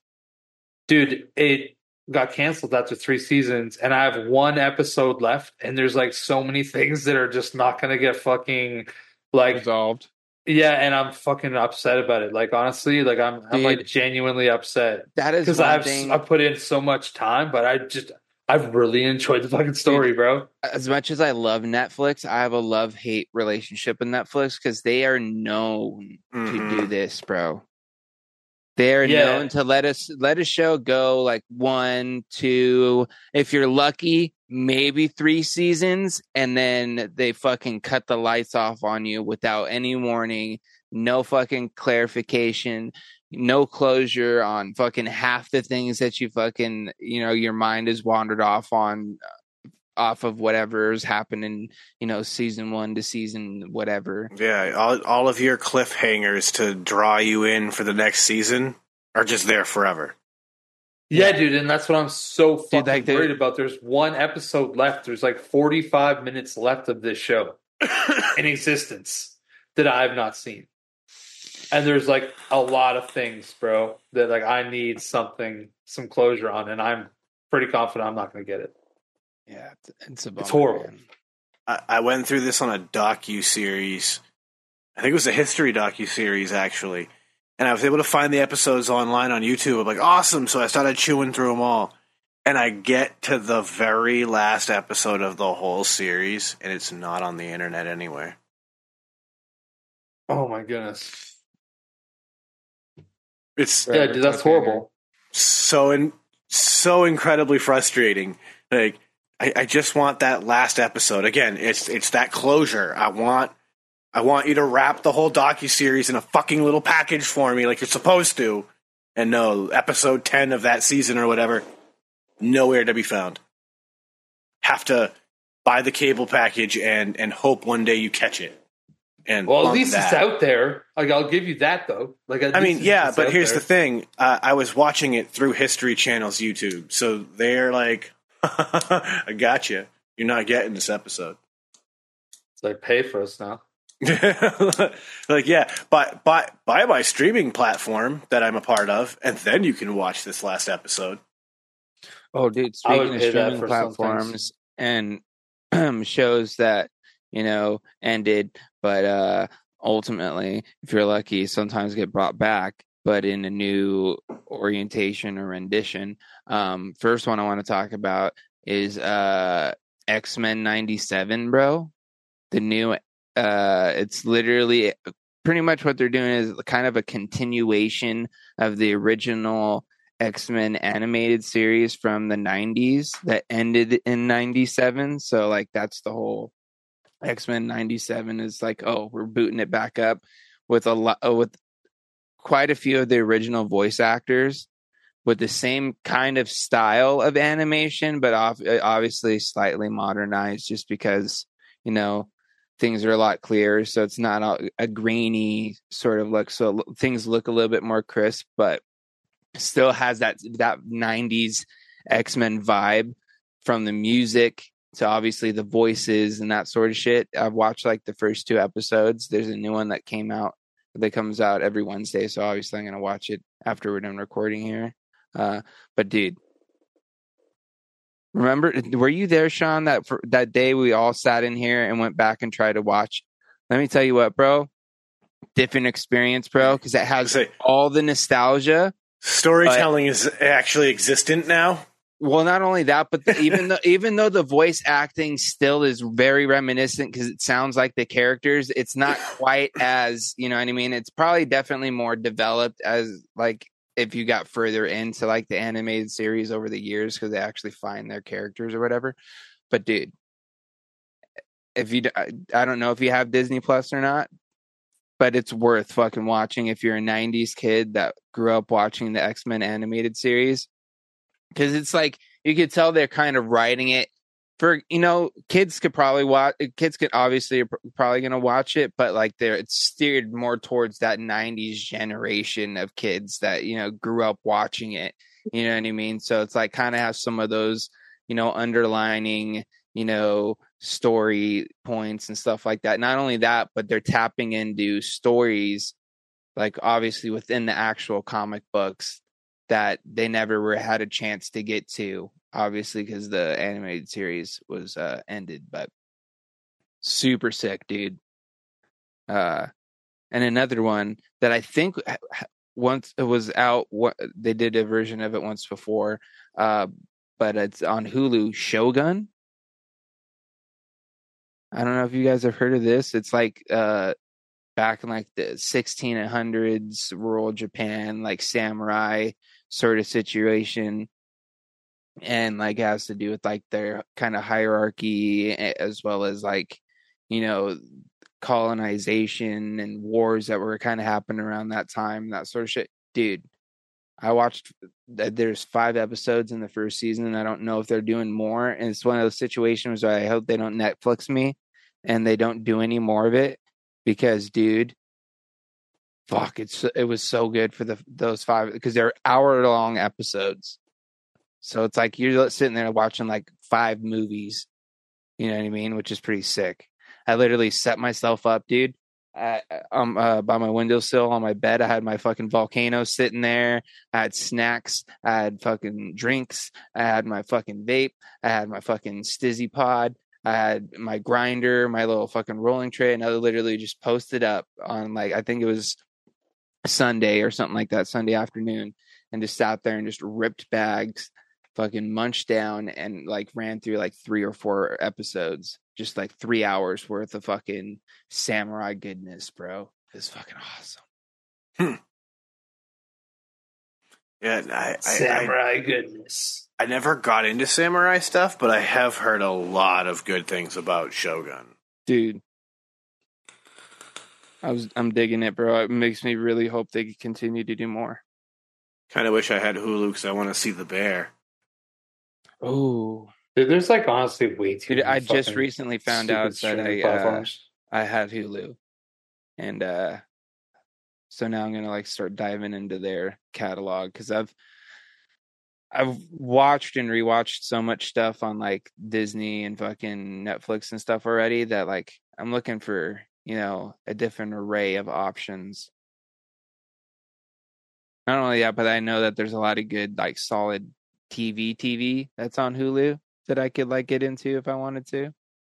dude, it got canceled after three seasons, and I have one episode left. And there's like so many things that are just not going to get fucking like Resolved. yeah. And I'm fucking upset about it. Like honestly, like I'm I'm like Dude. genuinely upset That is because one I've thing. I've put in so much time, but I just I've really enjoyed the fucking story, bro. As much as I love Netflix, I have a love-hate relationship with Netflix because they are known to Mhm. do this, bro. They're Yeah. known to let us let a show go like one, two, if you're lucky, maybe three seasons, and then they fucking cut the lights off on you without any warning, no fucking clarification, no closure on fucking half the things that you fucking, you know, your mind has wandered off on, off of whatever's happening, you know, season one to season whatever. Yeah, all, all of your cliffhangers to draw you in for the next season are just there forever. Yeah, dude, and that's what I'm so fucking Dude, like, worried about. There's one episode left. There's like forty-five minutes left of this show in existence that I have not seen. And there's like a lot of things, bro, that like I need something, some closure on, and I'm pretty confident I'm not going to get it. Yeah, it's, it's a bummer, It's horrible. man. I, I went through this on a docu-series. I think it was a history docu-series, actually. And I was able to find the episodes online on YouTube. I'm like, awesome. So I started chewing through them all. And I get to the very last episode of the whole series, and it's not on the internet anywhere. Oh my goodness. It's Yeah, dude, that's horrible. so in, so incredibly frustrating. Like, I, I just want that last episode. Again, it's it's that closure. I want I want you to wrap the whole docuseries in a fucking little package for me like you're supposed to. And no, episode ten of that season or whatever, nowhere to be found. Have to buy the cable package and, and hope one day you catch it. And Well, at bump least that. it's out there. Like, I'll give you that, though. Like, at I least mean, yeah, it's but out here's there. the thing. Uh, I was watching it through History Channel's YouTube. So they're like, I got you. You're not getting this episode. It's like, pay for us now. Like, yeah, buy, buy, buy my streaming platform that I'm a part of, and then you can watch this last episode. Oh, dude, I would speaking of pay that streaming for some platforms and shows that, you know, ended, but uh, ultimately, if you're lucky, sometimes get brought back, but in a new orientation or rendition. Um, first one I want to talk about is uh, X-Men ninety-seven, bro. The new, uh, it's literally pretty much what they're doing is kind of a continuation of the original X-Men animated series from the nineties that ended in ninety-seven. So like that's the whole X-Men ninety-seven is like, oh, we're booting it back up with a lot with quite a few of the original voice actors with the same kind of style of animation, but obviously slightly modernized just because, you know, things are a lot clearer. So it's not a, a grainy sort of look. So things look a little bit more crisp, but still has that that nineties X-Men vibe from the music to obviously the voices and that sort of shit. I've watched like the first two episodes. There's a new one that came out that comes out every Wednesday, so obviously I'm gonna watch it after we're done recording here. Uh, but dude, remember, were you there, Sean, that for, that day we all sat in here and went back and tried to watch? Let me tell you what, bro, different experience, bro, because it has Say, all the nostalgia. Storytelling but, is actually existent now. Well, not only that, but the, even though even though the voice acting still is very reminiscent because it sounds like the characters, it's not quite as, you know what I mean? It's probably definitely more developed as like if you got further into like the animated series over the years because they actually find their characters or whatever. But dude, if you, I don't know if you have Disney Plus or not, but it's worth fucking watching if you're a nineties kid that grew up watching the X-Men animated series. Because it's like, you could tell they're kind of writing it for, you know, kids could probably watch, kids could obviously are probably going to watch it, but like they're, it's steered more towards that nineties generation of kids that, you know, grew up watching it. You know what I mean? So it's like kind of has some of those, you know, underlining, you know, story points and stuff like that. Not only that, but they're tapping into stories, like obviously within the actual comic books that they never were had a chance to get to, obviously because the animated series was uh, ended. But super sick, dude. Uh, and another one that I think once it was out, what they did a version of it once before, uh, but it's on Hulu. Shogun. I don't know if you guys have heard of this. It's like uh, back in like the sixteen hundreds, rural Japan, like samurai sort of situation, and like has to do with like their kind of hierarchy as well as like, you know, colonization and wars that were kind of happening around that time, that sort of shit. dude, I watched. There's five episodes in the first season, and I don't know if they're doing more. And it's one of those situations where I hope they don't Netflix me, and they don't do any more of it because, dude, fuck, it's it was so good for the those five because they're hour long episodes. So it's like you're sitting there watching like five movies, you know what I mean, which is pretty sick. I literally set myself up, dude. I, um, uh, by my windowsill on my bed, I had my fucking volcano sitting there. I had snacks. I had fucking drinks. I had my fucking vape. I had my fucking Stizzy pod. I had my grinder, my little fucking rolling tray, and I literally just posted up on like I think it was Sunday or something like that, Sunday afternoon, and just sat there and just ripped bags, fucking munched down, and like ran through like three or four episodes. Just like three hours worth of fucking samurai goodness, bro. It's fucking awesome. Hmm. Yeah, I, I, Samurai I, goodness. I never got into samurai stuff, but I have heard a lot of good things about Shogun. Dude. I was I'm digging it, bro. It makes me really hope they continue to do more. Kind of wish I had Hulu because I want to see the bear. Oh. Dude, there's like honestly way too. Dude, I just recently found out that streaming I uh, platforms. I had Hulu, and uh, so now I'm gonna like start diving into their catalog because I've I've watched and rewatched so much stuff on like Disney and fucking Netflix and stuff already that like I'm looking for, you know, a different array of options. Not only that, but I know that there's a lot of good like solid T V T V that's on Hulu that I could like get into if I wanted to.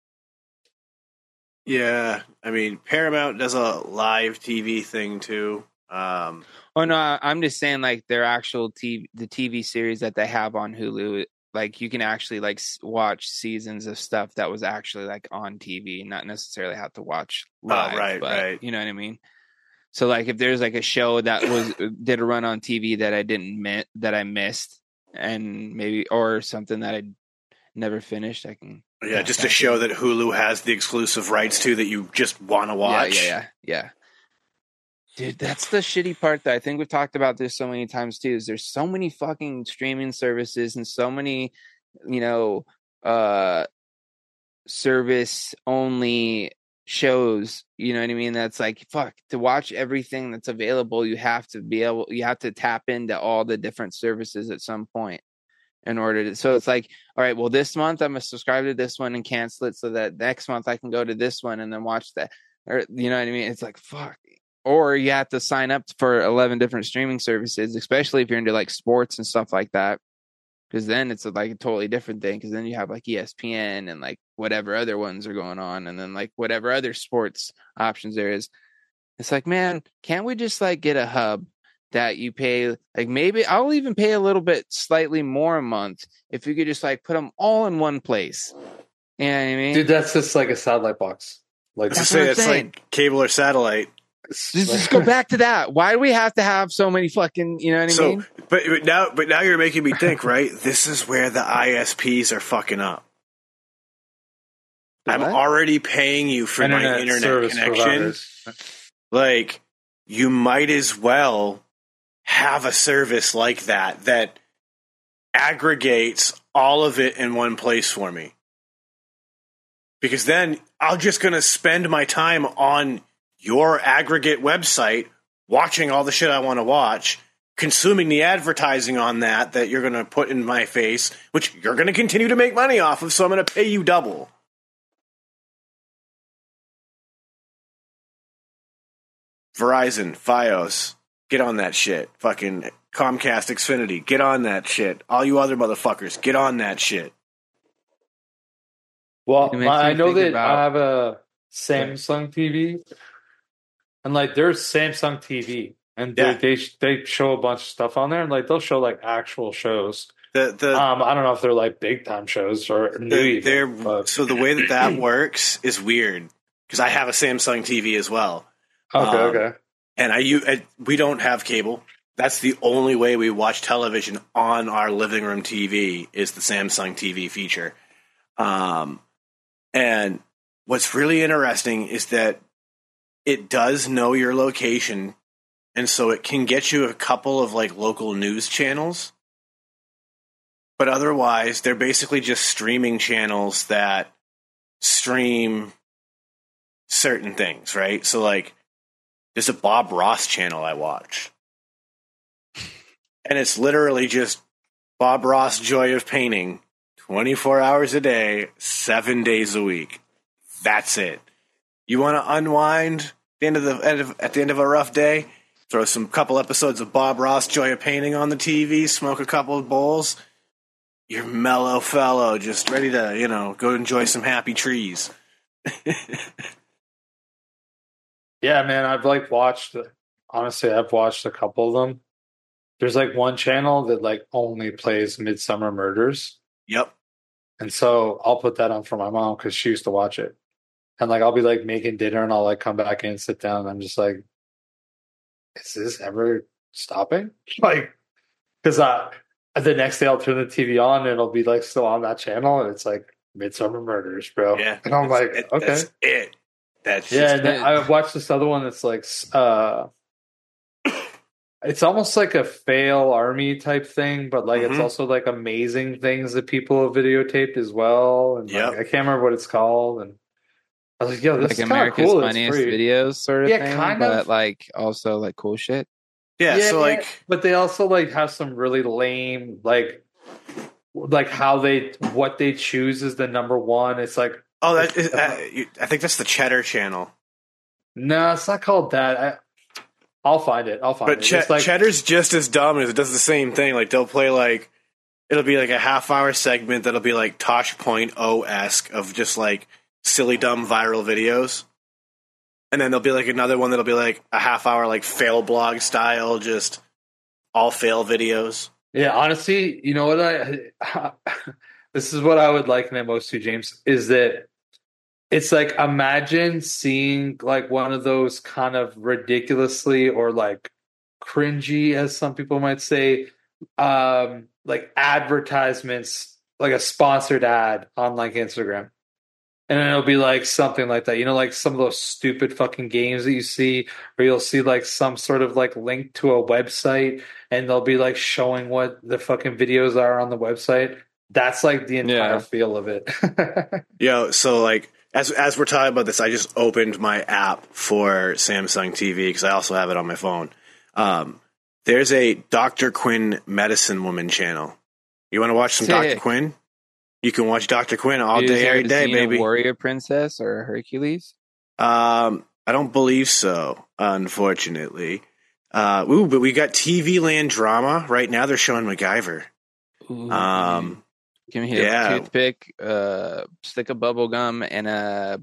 Yeah, I mean Paramount does a live T V thing too. Um, oh no, I- I'm just saying like their actual T V, the T V series that they have on Hulu. Like you can actually like s- watch seasons of stuff that was actually like on T V, not necessarily have to watch live. Oh, right, but, right. You know what I mean? So like if there's like a show that was did a run on T V that I didn't mi- that I missed, and maybe or something that I never finished, I can. yeah, just a show that Hulu has the exclusive rights to that you just want to watch. Yeah, yeah, yeah, yeah. Dude, that's the shitty part that I think we've talked about this so many times too, is there's so many fucking streaming services and so many, you know, uh service only shows, you know what I mean? That's like, fuck, to watch everything that's available, you have to be able, you have to tap into all the different services at some point in order to, so it's like, all right, well, this month I'm gonna subscribe to this one and cancel it so that next month I can go to this one and then watch that, or you know what I mean? It's like, fuck. Or you have to sign up for eleven different streaming services, especially if you're into like sports and stuff like that. Because then it's like a totally different thing. Because then you have like E S P N and like whatever other ones are going on. And then like whatever other sports options there is. It's like, man, can't we just like get a hub that you pay? Like maybe I'll even pay a little bit slightly more a month if you could just like put them all in one place. You know what I mean? Dude, that's just like a satellite box. Like That's That's to say, what I'm it's saying. like cable or satellite. Just, just go back to that. Why do we have to have so many fucking, you know what I So, mean? but, but now, but now you're making me think, right? This is where the I S Ps are fucking up. I'm What? already paying you for my internet service connection. providers. Like, you might as well have a service like that that aggregates all of it in one place for me. Because then I'm just going to spend my time on your aggregate website, watching all the shit I want to watch, consuming the advertising on that that you're going to put in my face, which you're going to continue to make money off of, so I'm going to pay you double. Verizon, Fios, get on that shit. Fucking Comcast, Xfinity, get on that shit. All you other motherfuckers, get on that shit. Well, It makes my, I me know think that about- I have a Samsung T V, and like there's Samsung T V, and Yeah. they they they show a bunch of stuff on there, and like they'll show like actual shows. The the Um, I don't know if they're like big time shows or new. they're, even, they're but- so the way that that works is weird because I have a Samsung T V as well. okay, um, okay. And I, u- I we don't have cable. That's the only way we watch television on our living room T V is the Samsung T V feature. Um, and what's really interesting is that it does know your location and so it can get you a couple of like local news channels. But otherwise, they're basically just streaming channels that stream certain things, right? So, like, there's a Bob Ross channel I watch. And it's literally just Bob Ross Joy of Painting, twenty-four hours a day, seven days a week. That's it. You want to unwind at the end of the end of, at the end of a rough day? Throw some couple episodes of Bob Ross Joy of Painting on the T V, smoke a couple of bowls. You're mellow fellow, just ready to, you know, go enjoy some happy trees. Yeah, man, I've like watched, honestly, I've watched a couple of them. There's like one channel that like only plays Midsummer Murders. Yep. And so I'll put that on for my mom because she used to watch it. And like I'll be like making dinner and I'll like come back in and sit down and I'm just like, is this ever stopping? Like, because I. The next day I'll turn the T V on and it'll be like still on that channel and it's like Midsummer Murders, bro. Yeah. And I'm like, it, okay. That's it. That's yeah, just and then I watched this other one that's like uh it's almost like a fail army type thing, but like Mhm. it's also like amazing things that people have videotaped as well. And Yep. like, I can't remember what it's called. And I was like, yo, this Like is kind of America's cool. It's Funniest free. Videos sort of Yeah, thing, kind but of. like also like cool shit. yeah, Yeah, so yeah, like but they also like have some really lame like like how they what they choose is the number one. It's like oh that is, uh, you, I think that's the Cheddar channel. no, it's not called that. I, I'll find it. I'll find But it. che- It's like Cheddar's just as dumb as it does the same thing. Like they'll play like it'll be like a half hour segment that'll be like Tosh Point O esque of just like silly dumb viral videos. And then there'll be like another one that'll be like a half hour like fail blog style, just all fail videos. yeah, honestly, you know what I this is what I would liken it most to, James, is that it's like imagine seeing like one of those kind of ridiculously or like cringy, as some people might say, um, like advertisements, like a sponsored ad on like Instagram. And then it'll be like something like that, you know, like some of those stupid fucking games that you see, or you'll see like some sort of like link to a website, and they'll be like showing what the fucking videos are on the website. That's like the entire Yeah. feel of it. Yo, so like as as we're talking about this, I just opened my app for Samsung T V because I also have it on my phone. Um, there's a Doctor Quinn Medicine Woman channel. You want to watch some Doctor Sick. Quinn? You can watch Doctor Quinn all Dude, day, have you every ever day, seen baby. a Warrior Princess or a Hercules? Um, I don't believe so, unfortunately. Uh, ooh, but we got T V Land drama right now. They're showing MacGyver. Ooh, Um, give me a yeah. toothpick, uh, stick of bubble gum, and a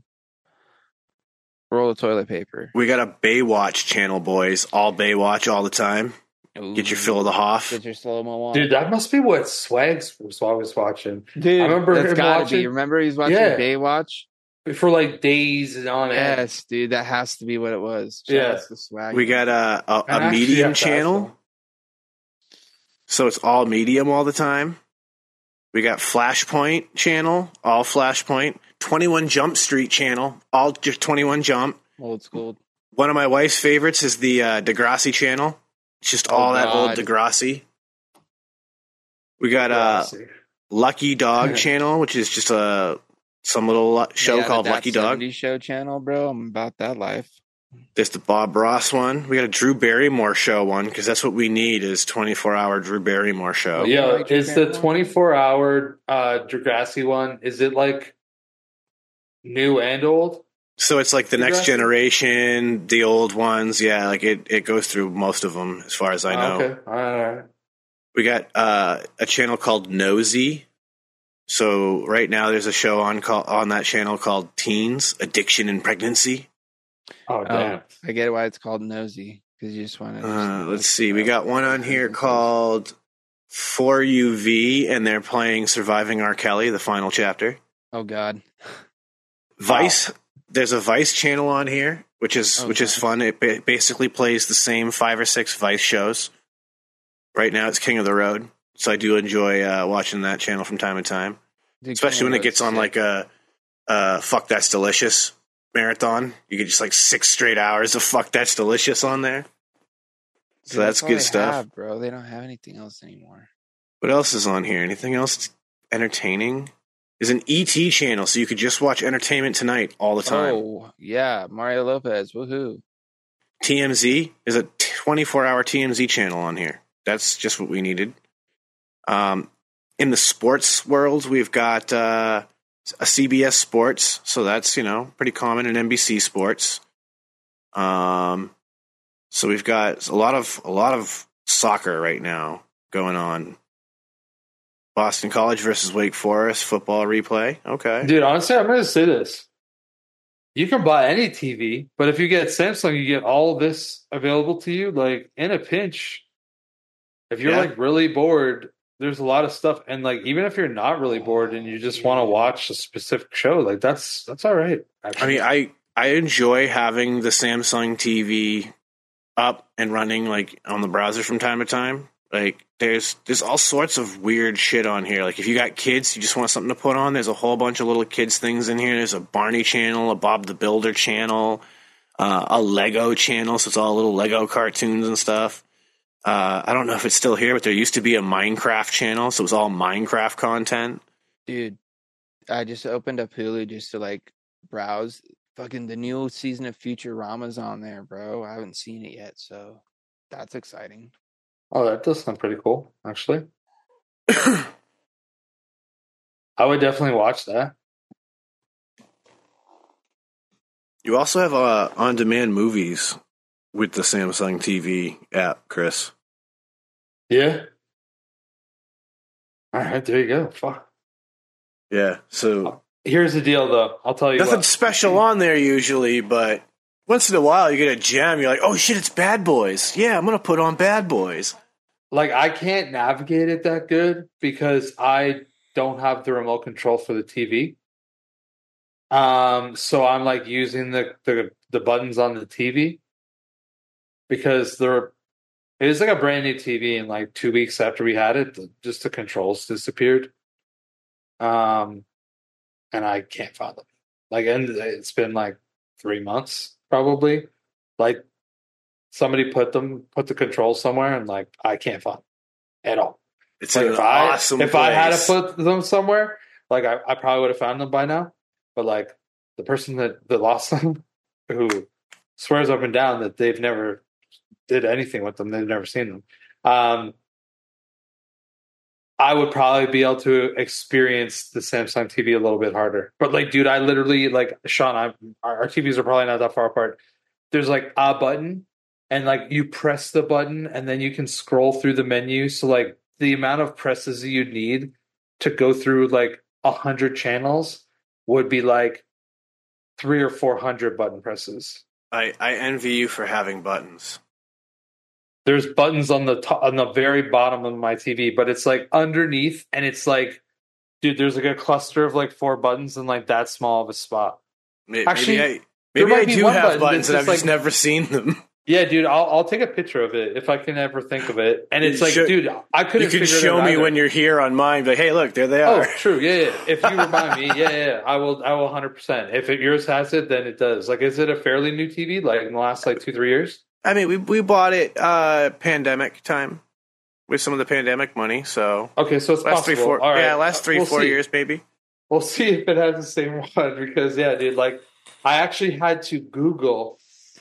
roll of toilet paper. we got a Baywatch channel, boys. All Baywatch all the time. Get your fill of the Hoff. Get your slow mo on, Dude, that must be what Swags was always watching. Dude, I remember that's him gotta watching- be. Remember, he's watching Yeah. Baywatch. For like days and on end. Yes, dude, that has to be what it was. Shout Yeah. out to Swag. We got a, a, And a actually, medium have to ask channel. them. So it's all medium all the time. We got Flashpoint channel, all Flashpoint. twenty-one Jump Street channel, all just twenty-one Jump. old school. One of my wife's favorites is the uh, Degrassi channel. It's just Oh, all that old God. Degrassi. We got uh, Degrassi. Lucky Dog Yeah. channel, which is just a some little lu- show Yeah, the called That Lucky Dog. seventies Show channel, bro. I'm about that life. There's the Bob Ross one. We got a Drew Barrymore show one because that's what we need is twenty-four hour Drew Barrymore show. Yeah. Yeah, like your is the channel? twenty-four hour uh, Degrassi one, is it like new and old? So it's like the next Degrassi? generation, the old ones. Yeah, like it, it goes through most of them as far as I know. Oh, okay. All right, all right. We got uh, a channel called Nosy. So right now there's a show on call, on that channel called Teens, Addiction and Pregnancy. Oh, damn. Oh, I get why it's called Nosy because you just want to. Uh, let's see. We got one on here called four U V, and they're playing Surviving R. Kelly, the final chapter. Oh God. Vice. There's a Vice channel on here, which is Oh, which is nice. fun. It ba- basically plays the same five or six Vice shows. Right now, it's King of the Road, so I do enjoy uh, watching that channel from time to time, Dude, especially when it King of gets the on Road's like a uh, "Fuck That's Delicious" marathon. You get just like six straight hours of "Fuck That's Delicious" on there. So Dude, that's all good they stuff. have, bro. They don't have anything else anymore. What else is on here? Anything else entertaining? There's an E T channel, so you could just watch Entertainment Tonight all the time. Oh, yeah. Mario Lopez. Woohoo. T M Z is a twenty-four hour T M Z channel on here. That's just what we needed. Um, in the sports world, we've got uh, a C B S Sports, so that's, you know, pretty common in N B C Sports. Um, so we've got a lot of a lot of soccer right now going on. Boston College versus Wake Forest football replay. Okay. Dude, honestly, I'm going to say this. You can buy any T V, but if you get Samsung, you get all of this available to you. Like, in a pinch, if you're Yeah. like really bored, there's a lot of stuff. And like, even if you're not really bored and you just want to watch a specific show, like that's that's all right. Actually. I mean, I I enjoy having the Samsung T V up and running like on the browser from time to time. Like there's there's all sorts of weird shit on here. Like if you got kids, you just want something to put on. There's a whole bunch of little kids things in here. There's a Barney channel, a Bob the Builder channel, uh, a Lego channel. So it's all little Lego cartoons and stuff. Uh, I don't know if it's still here, but there used to be a Minecraft channel, so it was all Minecraft content. Dude, I just opened up Hulu just to like browse. Fucking the new season of Futurama's on there, bro. I haven't seen it yet, so that's exciting. Oh, that does sound pretty cool, actually. I would definitely watch that. You also have uh, on-demand movies with the Samsung T V app, Chris. Yeah. All right, there you go. Fuck. Yeah, so Here's the deal, though. I'll tell you nothing what. special on there usually, but once in a while you get a gem. You're like, oh shit, it's Bad Boys. Yeah, I'm gonna put on Bad Boys. Like, I can't navigate it that good because I don't have the remote control for the T V. Um, so I'm like using the the, the buttons on the T V because they're it is like a brand new T V, and like two weeks after we had it, the, just the controls disappeared. Um, and I can't find them. Like, and it's been like three months probably. Like, somebody put them put the controls somewhere, and like I can't find them at all. It's Like an if I awesome if I had to place. put them somewhere, like I, I probably would have found them by now. But like the person that, that lost them, who swears up and down that they've never did anything with them, they've never seen them. Um, I would probably be able to experience the Samsung T V a little bit harder. But like, dude, I literally like Sean. I our, our T Vs are probably not that far apart. There's like a button, and like you press the button, and then you can scroll through the menu. So like the amount of presses you need to go through like a hundred channels would be like three or four hundred button presses. I, I envy you for having buttons. There's buttons on the top, on the very bottom of my T V, but it's like underneath, and it's like, dude, there's like a cluster of like four buttons in like that small of a spot. Maybe, Actually, maybe I, there maybe I might be do one have button buttons that's and I've just, just like- never seen them. Yeah, dude, I'll I'll take a picture of it if I can ever think of it. And it's You like, should- dude, I couldn't. You can figure it show out me either. when you're here on mine. Like, hey, look, there they Oh, are. true. Yeah, yeah. If you remind me, yeah, yeah, I will. I will one hundred percent. If it, yours has it, then it does. Like, is it a fairly new T V? Like in the last like two, three years? I mean, we we bought it uh, pandemic time with some of the pandemic money. So Okay, so it's last possible. three, four, All right. yeah, last three, We'll four see. years, maybe. We'll see if it has the same one because yeah, dude. Like, I actually had to Google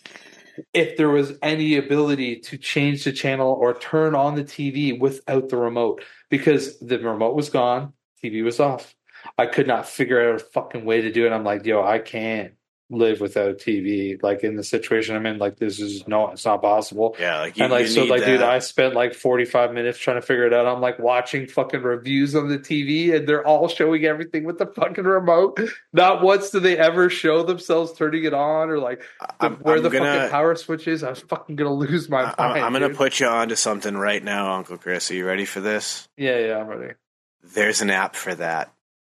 if there was any ability to change the channel or turn on the T V without the remote because the remote was gone, T V was off. I could not figure out a fucking way to do it. I'm like, yo, I can't live without T V. Like in the situation I'm in, like this is no, it's not possible. Yeah, like you, And like you so, need like dude, that. I spent like forty-five minutes trying to figure it out. I'm like watching fucking reviews on the T V, and they're all showing everything with the fucking remote. Not once do they ever show themselves turning it on or like the, I'm, where I'm the gonna, fucking power switch is. I was fucking gonna lose my mind. I, I'm, I'm gonna dude. put you onto something right now, Uncle Chris. Are you ready for this? Yeah, yeah, I'm ready. There's an app for that.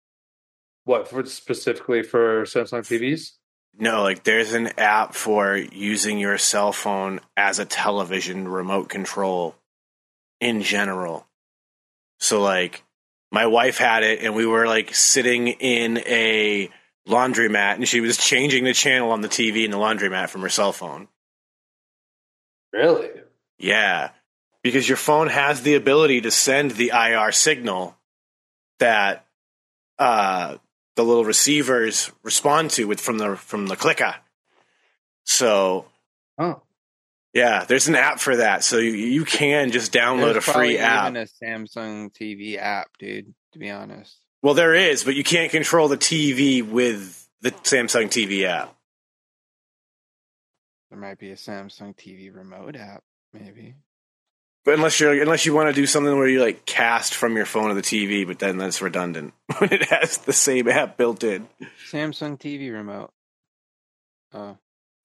What for specifically for Samsung T Vs? No, like there's an app for using your cell phone as a television remote control in general. So like my wife had it and we were like sitting in a laundromat and she was changing the channel on the T V in the laundromat from her cell phone. Really? Yeah, because your phone has the ability to send the I R signal that uh, the little receivers respond to with from the from the clicker. So, Oh, yeah, there's an app for that. So you, you can just download There's a free probably app. even a Samsung T V app, dude. To be honest, Well, there is, but you can't control the T V with the Samsung T V app. there might be a Samsung T V remote app, maybe. But unless you're unless you want to do something where you like cast from your phone to the T V, but then that's redundant when it has the same app built in. Samsung T V remote. Oh.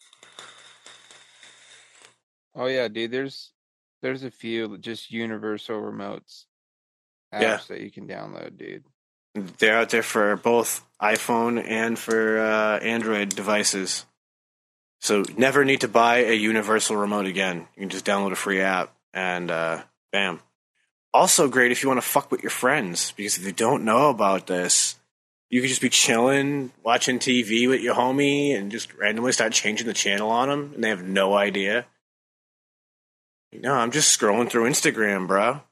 Oh yeah, dude. There's there's a few just universal remotes apps Yeah. that you can download, dude. They're out there for both iPhone and for uh, Android devices. So never need to buy a universal remote again. You can just download a free app and uh, bam. Also great if you want to fuck with your friends, because if you don't know about this, you could just be chilling, watching T V with your homie and just randomly start changing the channel on them and they have no idea. No, I'm just scrolling through Instagram, bro.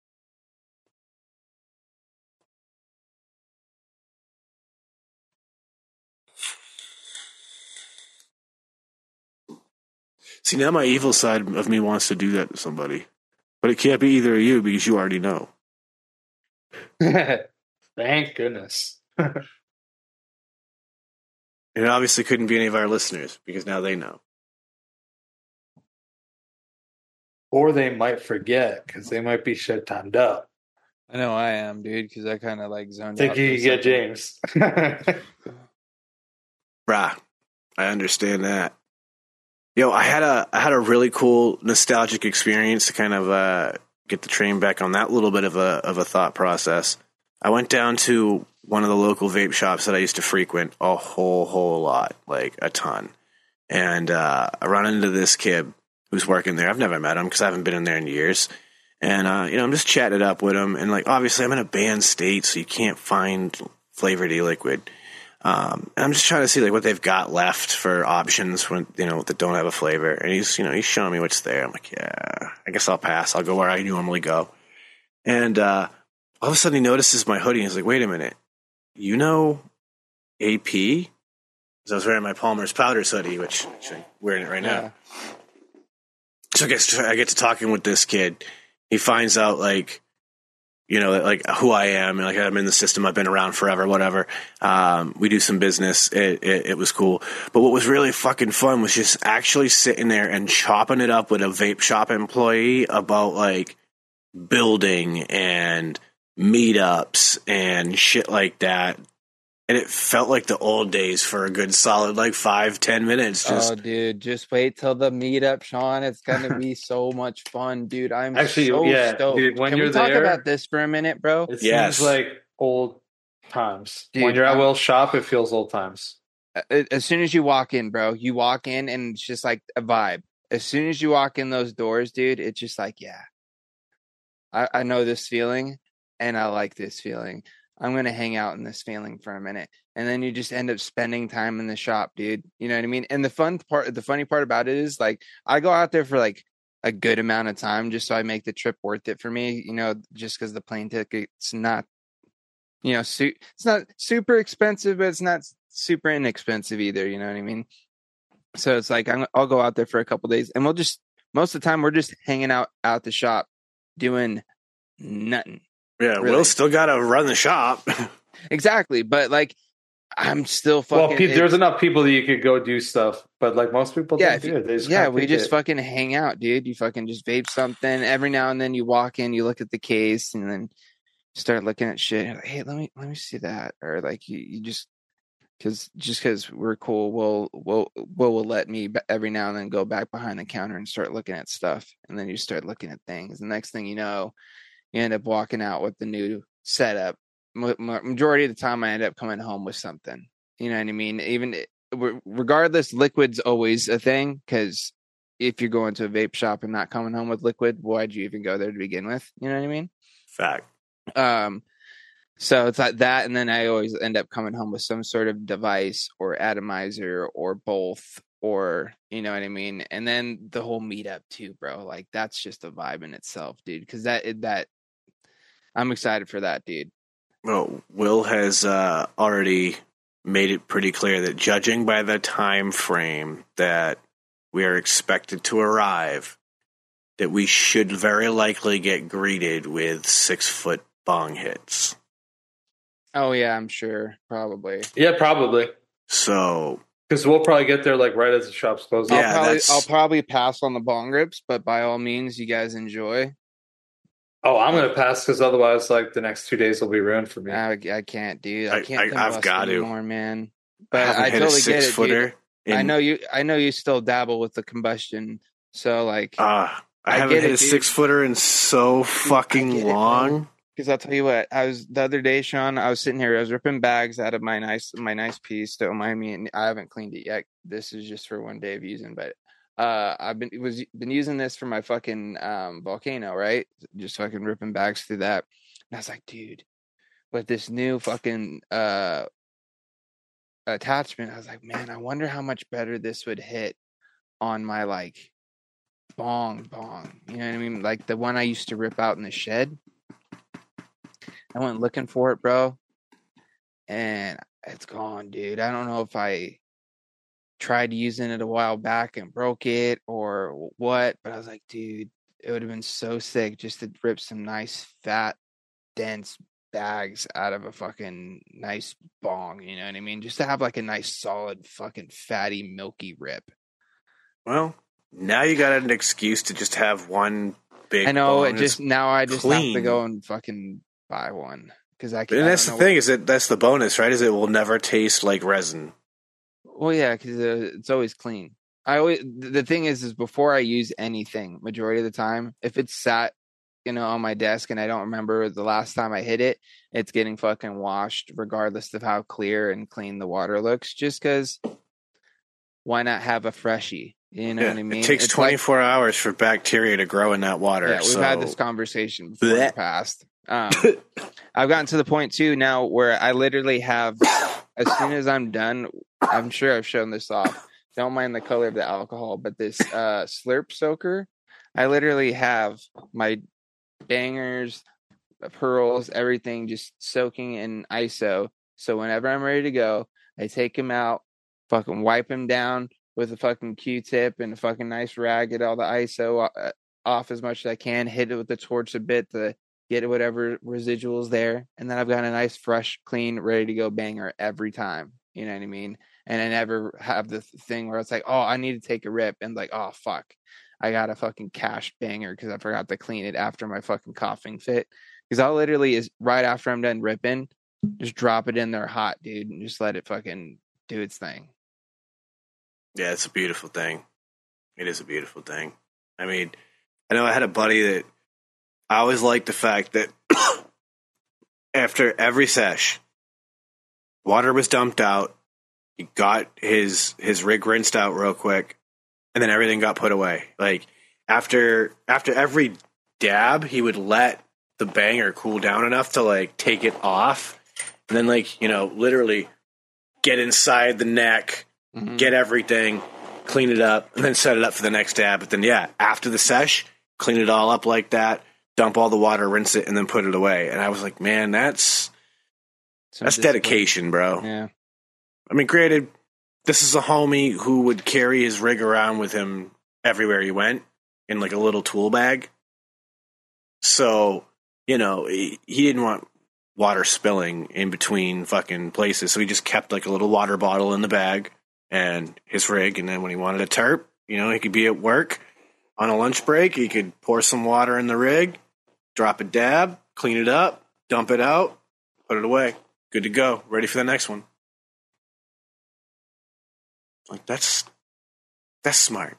See, now my evil side of me wants to do that to somebody. But it can't be either of you because you already know. thank goodness. And it obviously couldn't be any of our listeners because now they know. Or they might forget because they might be shit timed up. I know I am, dude, because I kind of like zoned Think out. you for a get second. James. Brah, I understand that. Yo, I had a I had a really cool nostalgic experience to kind of uh, get the train back on that little bit of a of a thought process. I went down to one of the local vape shops that I used to frequent a whole whole lot, like a ton, and uh, I run into this kid who's working there. I've never met him because I haven't been in there in years, and uh, you know I'm just chatting it up with him, and like obviously I'm in a banned state, so you can't find flavored e-liquid. Um, and I'm just trying to see like what they've got left for options when you know that don't have a flavor. And he's you know he's showing me what's there. I'm like, yeah, I guess I'll pass. I'll go where I normally go. And uh, all of a sudden he notices my hoodie and he's like, wait a minute, you know A P? Because I was wearing my Palmer's Powders hoodie, which, which I'm wearing it right now. Yeah. So I guess I get to talking with this kid. He finds out like. You know, like who I am, like I'm in the system. I've been around forever, whatever. Um, we do some business. It, it, it was cool. But what was really fucking fun was just actually sitting there and chopping it up with a vape shop employee about like building and meetups and shit like that. And it felt like the old days for a good solid like five, ten minutes. Just Oh, dude, just wait till the meetup, Sean. It's gonna be so much fun, dude. I'm Actually, so yeah, stoked. dude, when Can you're we talk there- about this for a minute, bro? It Yes. seems like old times. Dude, when you're at I'm- Will's shop, it feels old times. A- As soon as you walk in, bro, you walk in and it's just like a vibe. As soon as you walk in those doors, dude, it's just like, yeah, I, I know this feeling and I like this feeling. I'm going to hang out in this feeling for a minute. And then you just end up spending time in the shop, dude. You know what I mean? And the fun part, the funny part about it is like, I go out there for like a good amount of time just so I make the trip worth it for me, you know, just because the plane ticket's not, you know, su- it's not super expensive, but it's not super inexpensive either. You know what I mean? So it's like, I'm, I'll go out there for a couple days and we'll just, most of the time we're just hanging out out the shop doing nothing. yeah, really. Will still got to run the shop. Exactly. But like, I'm still fucking. Well, pe- there's it's- enough people that you could go do stuff, but like most people Yeah, don't if do you- it. They just yeah, kinda we kick just it. fucking hang out, dude. You fucking just vape something every now and then. You walk in, you look at the case, and then start looking at shit. You're like, hey, let me let me see that, or like you, you just because just because we're cool, we'll we'll Will will let me b- every now and then go back behind the counter and start looking at stuff, and then you start looking at things. The next thing you know, you end up walking out with the new setup. Ma- ma- Majority of the time, I end up coming home with something. You know what I mean? Even re- regardless, liquid's always a thing because if you're going to a vape shop and not coming home with liquid, why'd you even go there to begin with? You know what I mean? Fact. Um, so it's like that, and then I always end up coming home with some sort of device or atomizer or both or you know what I mean? And then the whole meetup too, bro. Like that's just a vibe in itself, dude. Because that that I'm excited for that, dude. Well, Will has uh, already made it pretty clear that judging by the time frame that we are expected to arrive, that we should very likely get greeted with six foot bong hits. Oh yeah, I'm sure, probably. Yeah, probably. So, because we'll probably get there like right as the shop's closing. I'll Yeah, probably that's- I'll probably pass on the bong rips, but by all means, you guys enjoy. Oh, I'm gonna pass because otherwise, like the next two days will be ruined for me. I, I can't, dude. I I- can't. I- I've combust got to. anymore, man. I But haven't I hit totally a six get it, footer. dude. I know you. I know you still dabble with the combustion. So like, Uh, I, I haven't get hit it, a dude. six footer in so fucking get it, bro. long. because I'll tell you what, I was the other day, Sean. I was sitting here, I was ripping bags out of my nice, my nice piece. Don't mind me, and I haven't cleaned it yet. This is just for one day of using, but uh, I've been was been using this for my fucking um, volcano, right? Just fucking ripping bags through that. And I was like, dude, with this new fucking uh attachment, I was like, man, I wonder how much better this would hit on my like bong bong. You know what I mean? Like the one I used to rip out in the shed. I went looking for it, bro, and it's gone, dude. I don't know if I tried using it a while back and broke it or what, but I was like, dude, it would have been so sick just to rip some nice, fat, dense bags out of a fucking nice bong. You know what I mean? Just to have like a nice, solid, fucking fatty, milky rip. Well, now you got an excuse to just have one big. I know. bong It just that's now I just have clean. to go and fucking buy one because I can. And I that's the don't know thing is that that's the bonus, right? Is it will never taste like resin. Well, yeah, because uh, it's always clean. I always the thing is, is before I use anything, majority of the time, if it's sat, you know, on my desk and I don't remember the last time I hit it, it's getting fucking washed, regardless of how clear and clean the water looks. Just because, why not have a freshie? You know Yeah, what I mean? it takes It's twenty-four hours for bacteria to grow in that water. Like, yeah, we've so. had this conversation before in the Blech. past. Um, I've gotten to the point too now where I literally have, as soon as I'm done, I'm sure I've shown this off. Don't mind the color of the alcohol, but this uh, slurp soaker, I literally have my bangers, pearls, everything just soaking in I S O. So whenever I'm ready to go, I take them out, fucking wipe them down with a fucking Q-tip and a fucking nice rag, get all the I S O off as much as I can, hit it with the torch a bit to get whatever residuals there, and then I've got a nice, fresh, clean, ready to go banger every time. You know what I mean? And I never have the thing where it's like, oh, I need to take a rip, and like, oh fuck, I got a fucking cash banger because I forgot to clean it after my fucking coughing fit. Because I'll literally is right after I'm done ripping, just drop it in there hot, dude, and just let it fucking do its thing. Yeah, it's a beautiful thing. It is a beautiful thing. I mean, I know I had a buddy that I always liked the fact that after every sesh, water was dumped out. He got his his rig rinsed out real quick, and then everything got put away. Like after after every dab, he would let the banger cool down enough to like take it off, and then like you know literally get inside the neck, Mm-hmm. get everything, clean it up, and then set it up for the next dab. But then yeah, after the sesh, clean it all up like that, dump all the water, rinse it, and then put it away. And I was like, man, that's Some that's discipline. dedication, bro. Yeah. I mean, granted, this is a homie who would carry his rig around with him everywhere he went in like a little tool bag. So, you know, he, he didn't want water spilling in between fucking places. So he just kept like a little water bottle in the bag and his rig. And then when he wanted a terp, you know, he could be at work on a lunch break. He could pour some water in the rig, drop a dab, clean it up, dump it out, put it away. Good to go. Ready for the next one. Like that's that's smart.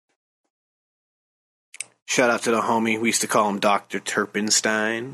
Shout out to the homie. We used to call him Doctor Turpenstein.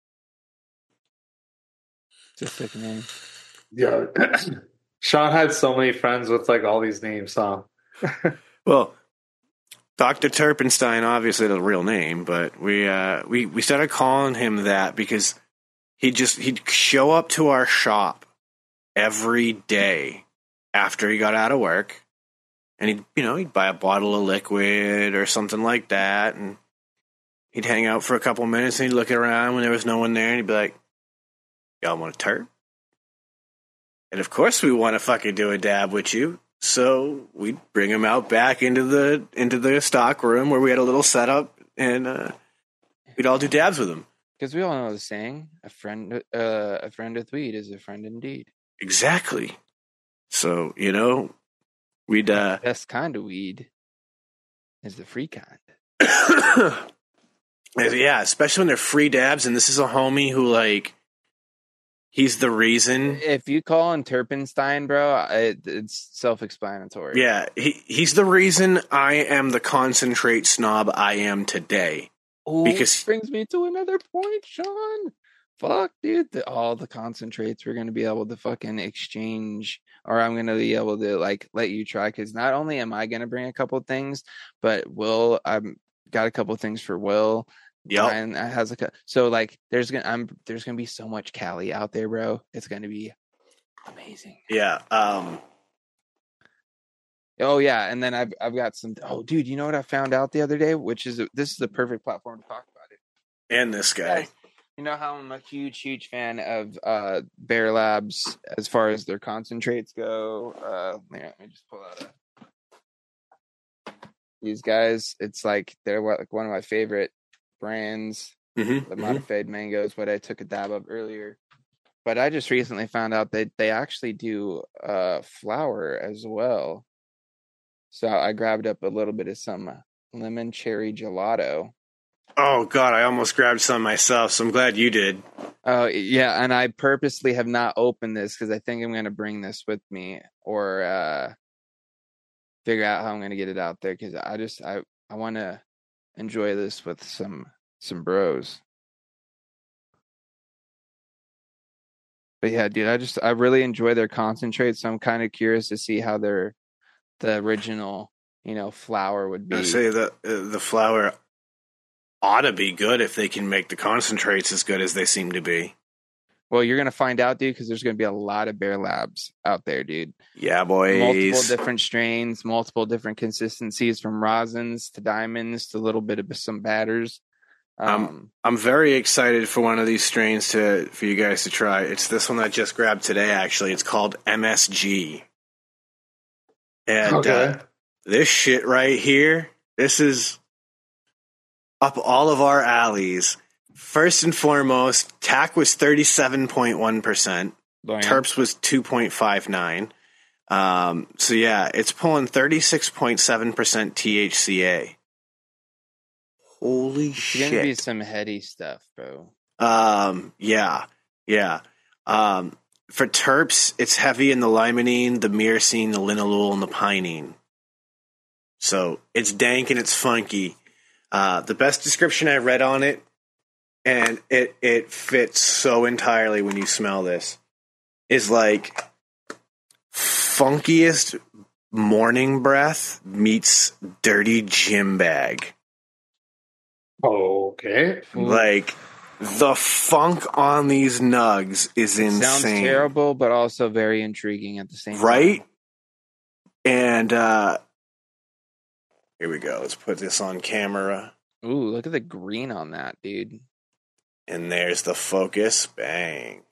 It's a sick name. Yeah. Sean had so many friends with like all these names, huh? Well, Doctor Turpenstein, obviously the real name, but we uh, we we started calling him that because he just he'd show up to our shop every day after he got out of work, and he'd, you know, he'd buy a bottle of liquid or something like that, and he'd hang out for a couple minutes, and he'd look around when there was no one there, and he'd be like, y'all want a turd? And of course we want to fucking do a dab with you. So we'd bring him out back into the into the stock room where we had a little setup, and uh, we'd all do dabs with him. Because we all know the saying, a friend uh, a friend with weed is a friend indeed. Exactly. So, you know, we'd... Uh, the best kind of weed is the free kind. Yeah, especially when they're free dabs, and this is a homie who, like, he's the reason. If you call him Turpenstein, bro, it, it's self-explanatory. Yeah, he he's the reason I am the concentrate snob I am today. Ooh, because brings me to another point, Sean. Fuck, dude. The, all the concentrates we're going to be able to fucking exchange, or I'm going to be able to, like, let you try, because not only am I going to bring a couple things, but Will, I've got a couple things for Will. Yeah, and has a so like there's gonna I'm there's gonna be so much Cali out there, bro. It's gonna be amazing. Yeah. Um. Oh yeah, and then I've I've got some. Oh, dude, you know what I found out the other day? Which is a, this is the perfect platform to talk about it. And this guy. You know how I'm a huge, huge fan of uh, Bear Labs as far as their concentrates go. Uh, let me just pull out a, these guys. It's like they're like one of my favorite brands. Mm-hmm, the mm-hmm. modified mango is what I took a dab of earlier. But I just recently found out that they actually do uh, flour as well. So I grabbed up a little bit of some lemon cherry gelato. Oh, God, I almost grabbed some myself, so I'm glad you did. Oh, yeah, and I purposely have not opened this because I think I'm going to bring this with me or uh, figure out how I'm going to get it out there, because I just, I, I want to enjoy this with some some bros. But yeah, dude, I just, I really enjoy their concentrates, so I'm kind of curious to see how their, the original, you know, flour would be. I say that uh, the flour ought to be good if they can make the concentrates as good as they seem to be. Well, you're going to find out, dude, because there's going to be a lot of Bear Labs out there, dude. Yeah, boys. Multiple different strains, multiple different consistencies, from rosins to diamonds to a little bit of some batters. Um, I'm, I'm very excited for one of these strains to for you guys to try. It's this one that I just grabbed today, actually. It's called M S G. And okay. uh, this shit right here, this is up all of our alleys. First and foremost, T A C was thirty-seven point one percent. Terps was two point five nine. Um, so yeah, it's pulling thirty-six point seven percent T H C A. Holy it's shit. It's going to be some heady stuff, bro. Um, yeah, yeah. Um, for terps, it's heavy in the limonene, the myrcene, the linalool, and the pinene. So it's dank and it's funky. Uh, the best description I read on it, and it, it fits so entirely when you smell this, is like funkiest morning breath meets dirty gym bag. Okay. Like, the funk on these nugs is it insane. Sounds terrible, but also very intriguing at the same time. Right? And, uh, here we go. Let's put this on camera. Ooh, look at the green on that, dude. And there's the focus. Bang.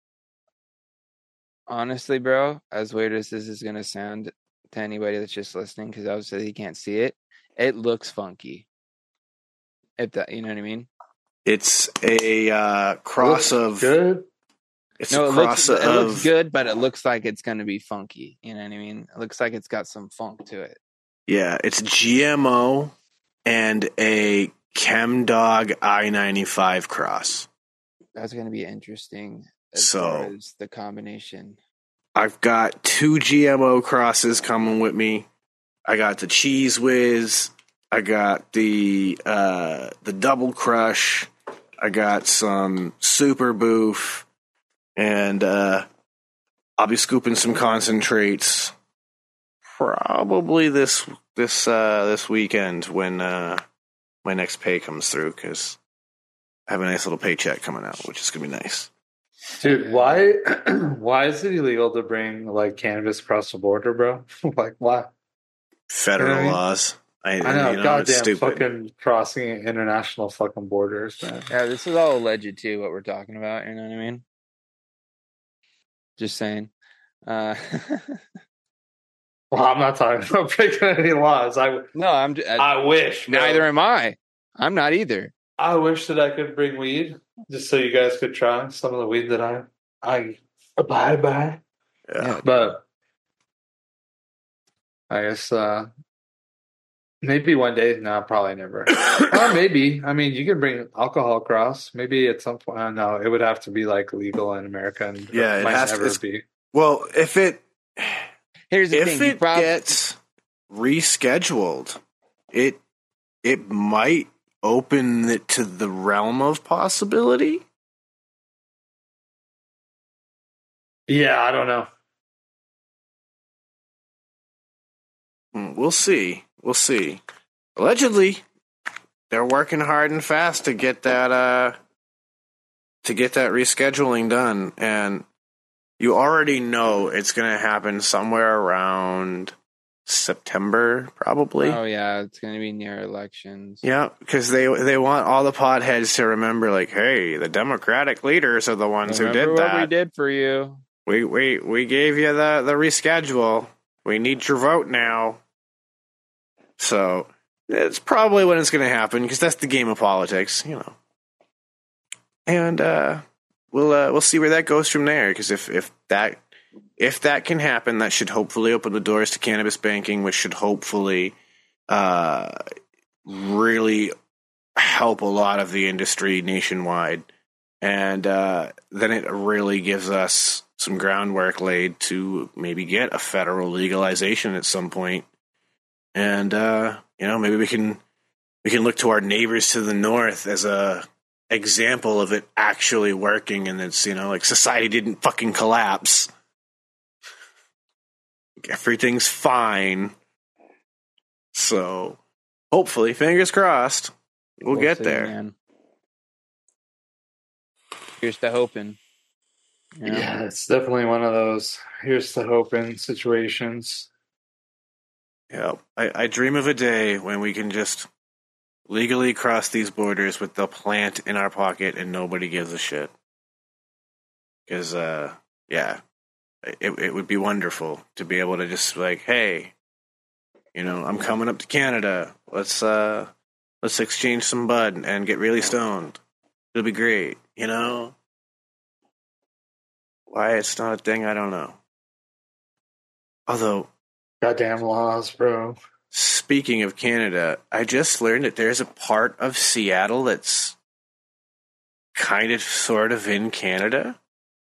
Honestly, bro, as weird as this is going to sound to anybody that's just listening, because obviously you can't see it, it looks funky. If that, you know what I mean? It's a uh, cross it of... good. It's no, a it cross looks, of... it looks good, but it looks like it's going to be funky. You know what I mean? It looks like it's got some funk to it. Yeah, it's G M O and a ChemDog I ninety-five cross. That's going to be interesting as So, far as the combination. I've got two G M O crosses coming with me. I got the Cheese Whiz. I got the uh, the Double Crush. I got some Super Boof. And uh, I'll be scooping some concentrates probably this this uh, this weekend when uh, my next pay comes through, because I have a nice little paycheck coming out, which is gonna be nice. Dude, why why is it illegal to bring like cannabis across the border, bro? Like, why? federal You know what I mean? laws. I, I know, you know goddamn it's stupid. fucking crossing international fucking borders, man. Yeah, this is all alleged too. What we're talking about, you know what I mean? Just saying. Uh, Well, I'm not talking about breaking any laws. I no, I'm. j- I, I wish. bro. neither am I. I'm not either. I wish that I could bring weed just so you guys could try some of the weed that I I abide by. Yeah. Yeah. But I guess uh maybe one day. No, probably never. Or maybe. I mean, you can bring alcohol across. Maybe at some point. Uh, no, it would have to be like legal in America, and Yeah, it it might has to- never it's- be. Well, if it Here's the if thing. you it prob- gets rescheduled, it it might open it to the realm of possibility. Yeah, I don't know. Mm, We'll see. We'll see. Allegedly, they're working hard and fast to get that uh to get that rescheduling done, and you already know it's going to happen somewhere around September, probably. Oh yeah, it's gonna be near elections. Yeah, because they they want all the potheads to remember, like, hey, the Democratic leaders are the ones Remember who did what that. we did for you. We we we gave you the the reschedule. We need your vote now. So it's probably when it's going to happen, because that's the game of politics, you know. And uh, we'll uh, we'll see where that goes from there. Because if if that if that can happen, that should hopefully open the doors to cannabis banking, which should hopefully uh, really help a lot of the industry nationwide. And uh, then it really gives us some groundwork laid to maybe get a federal legalization at some point. And uh, you know, maybe we can we can look to our neighbors to the north as a example of it actually working, and it's, you know, like, society didn't fucking collapse. Everything's fine. So hopefully, fingers crossed, we'll, get see, there. man. Here's to hoping. You know? Yeah, it's definitely one of those here's the hoping situations. Yeah, I, I dream of a day when we can just legally cross these borders with the plant in our pocket and nobody gives a shit. Because, uh, yeah, it it would be wonderful to be able to just, like, hey, you know, I'm coming up to Canada. Let's uh, let's exchange some bud and get really stoned. It'll be great, you know. Why it's not a thing, I don't know. Although, Goddamn laws, bro. speaking of Canada, I just learned that there's a part of Seattle that's kind of sort of in Canada.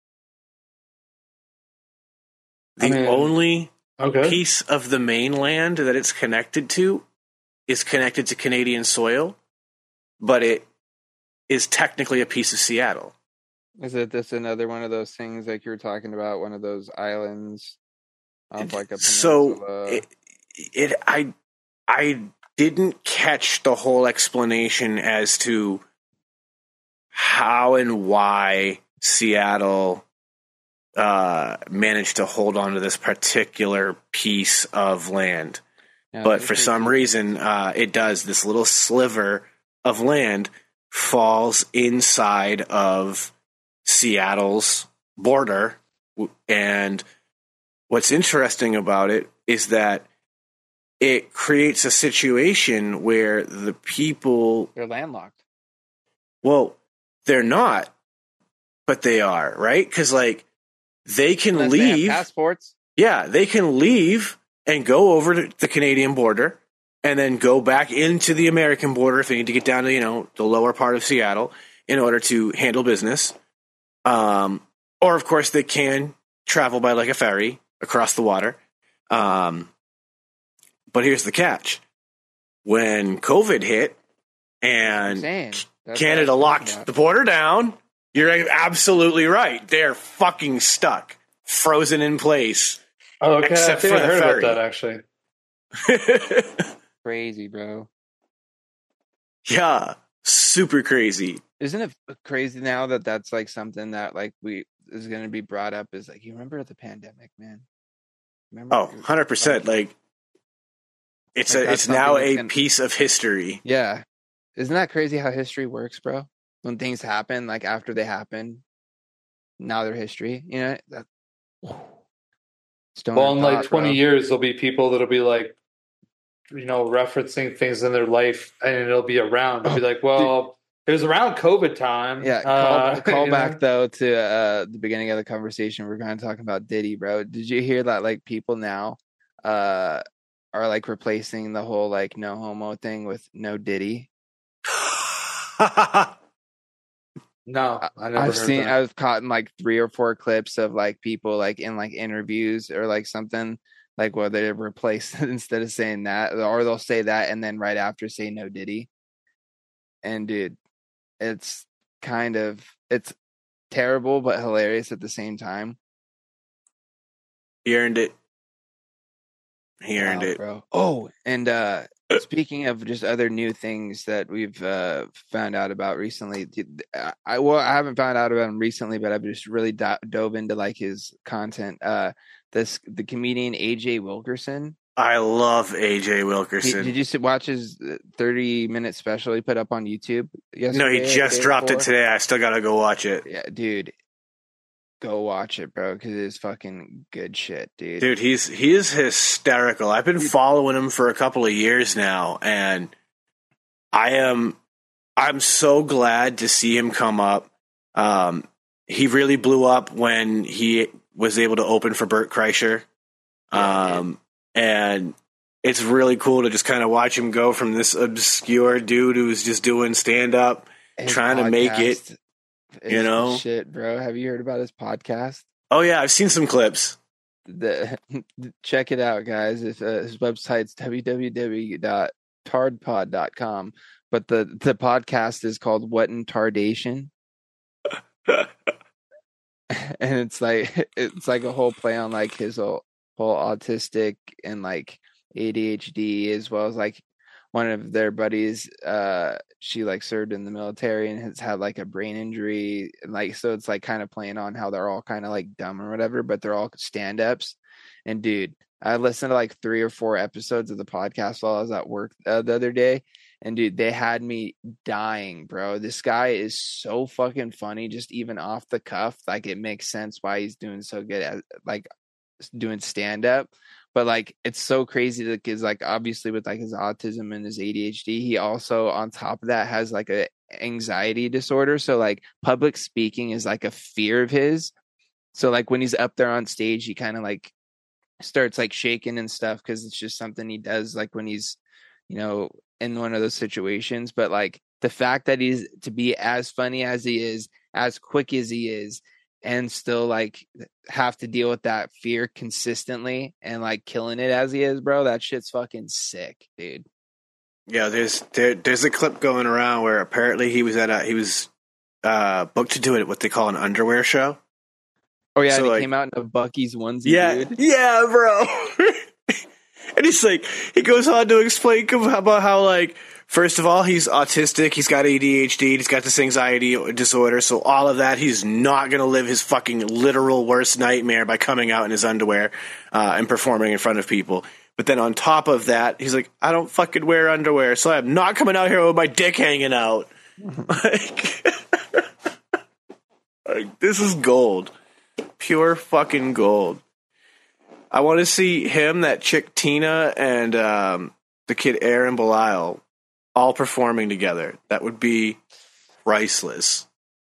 The I mean, only Okay. piece of the mainland that it's connected to is connected to Canadian soil, but it is technically a piece of Seattle. Is it this another one of those things like you were talking about, one of those islands off like a So peninsula? it, it I I didn't catch the whole explanation as to how and why Seattle uh, managed to hold on to this particular piece of land. Yeah, But it's for pretty some cool. reason, uh, it does. This little sliver of land falls inside of Seattle's border. And what's interesting about it is that it creates a situation where the people, They're landlocked. well, they're not, but they are, right? Because, like, they can Unless they have leave. passports. Yeah, they can leave and go over to the Canadian border and then go back into the American border if they need to get down to, you know, the lower part of Seattle in order to handle business. Um, or, of course, they can travel by, like, a ferry across the water. Um, but here's the catch. When COVID hit I'm and saying. That's Canada what I was talking locked about. the border down, you're absolutely right. They're fucking stuck, frozen in place. Oh, okay. Except I think for I the heard ferry. about that actually. Crazy, bro. Yeah, super crazy. Isn't it crazy now that that's like something that like we is going to be brought up? Is like, you remember the pandemic, man? Remember? Oh, one hundred percent. Like, It's Like, a that's it's now something that's a gonna- piece of history. Yeah. Isn't that crazy how history works, bro? When things happen, like after they happen, now they're history. You know? That, Stoner Well, in like thought, twenty bro. years, there'll be people that'll be like, you know, referencing things in their life, and it'll be around. It'll be like, well, it was around COVID time. Yeah, call, Uh, call you back know? though to uh, the beginning of the conversation. We're going to talk about Diddy, bro. Did you hear that? Like people now uh, are like replacing the whole like no homo thing with no Diddy. No, I never I've heard seen, that. I've caught in like three or four clips of like people like in like interviews or like something like where they replace instead of saying that, or they'll say that and then right after say no Diddy. And dude, it's kind of it's terrible but hilarious at the same time. He earned it. He earned Wow, it. bro. Oh, and uh speaking of just other new things that we've uh found out about recently, I well I haven't found out about him recently, but I've just really do- dove into like his content. Uh, this the comedian A J Wilkerson. I love A J He- Wilkerson. did you see- watch his thirty minute special he put up on YouTube yesterday? No, he or the just day dropped it before? today. I still gotta go watch it. Yeah, dude, go watch it, bro, because it's fucking good shit, dude. Dude, he's he is hysterical. I've been following him for a couple of years now, and I am I'm so glad to see him come up. Um, he really blew up when he was able to open for Bert Kreischer. Yeah, Um, and it's really cool to just kind of watch him go from this obscure dude who's just doing stand up, His trying to make it, podcast you is know? shit, bro. Have you heard about his podcast? Oh yeah, I've seen some clips. The check it out, guys. If, uh, his website's w w w dot tardpod dot com, but the the podcast is called What in Tardation, and it's like it's like a whole play on like his whole, whole autistic and like A D H D, as well as like one of their buddies, uh, she like served in the military and has had like a brain injury, and like so it's like kind of playing on how they're all kind of like dumb or whatever, but they're all stand ups. And dude, I listened to like three or four episodes of the podcast while I was at work uh, the other day, and dude, they had me dying, bro. This guy is so fucking funny, just even off the cuff. Like it makes sense why he's doing so good at like doing stand up. But like it's so crazy because like obviously with like his autism and his A D H D, he also on top of that has like a anxiety disorder. So like public speaking is like a fear of his. So like when he's up there on stage, he kind of like starts like shaking and stuff because it's just something he does like when he's, you know, in one of those situations. But like the fact that he's to be as funny as he is, as quick as he is, and still like have to deal with that fear consistently and like killing it as he is, bro, that shit's fucking sick, dude. Yeah, there's there, there's a clip going around where apparently he was at a he was uh, booked to do it what they call an underwear show. Oh yeah, So, and he like- came out in a Bucky's onesie, Yeah, dude. yeah, bro. And he's like, he goes on to explain about how, like, first of all, he's autistic, he's got A D H D, he's got this anxiety disorder, so all of that, he's not going to live his fucking literal worst nightmare by coming out in his underwear uh, and performing in front of people. But then on top of that, he's like, I don't fucking wear underwear, so I'm not coming out here with my dick hanging out. like, like, this is gold. Pure fucking gold. I want to see him, that chick Tina, and um, the kid Aaron Belial all performing together. That would be priceless.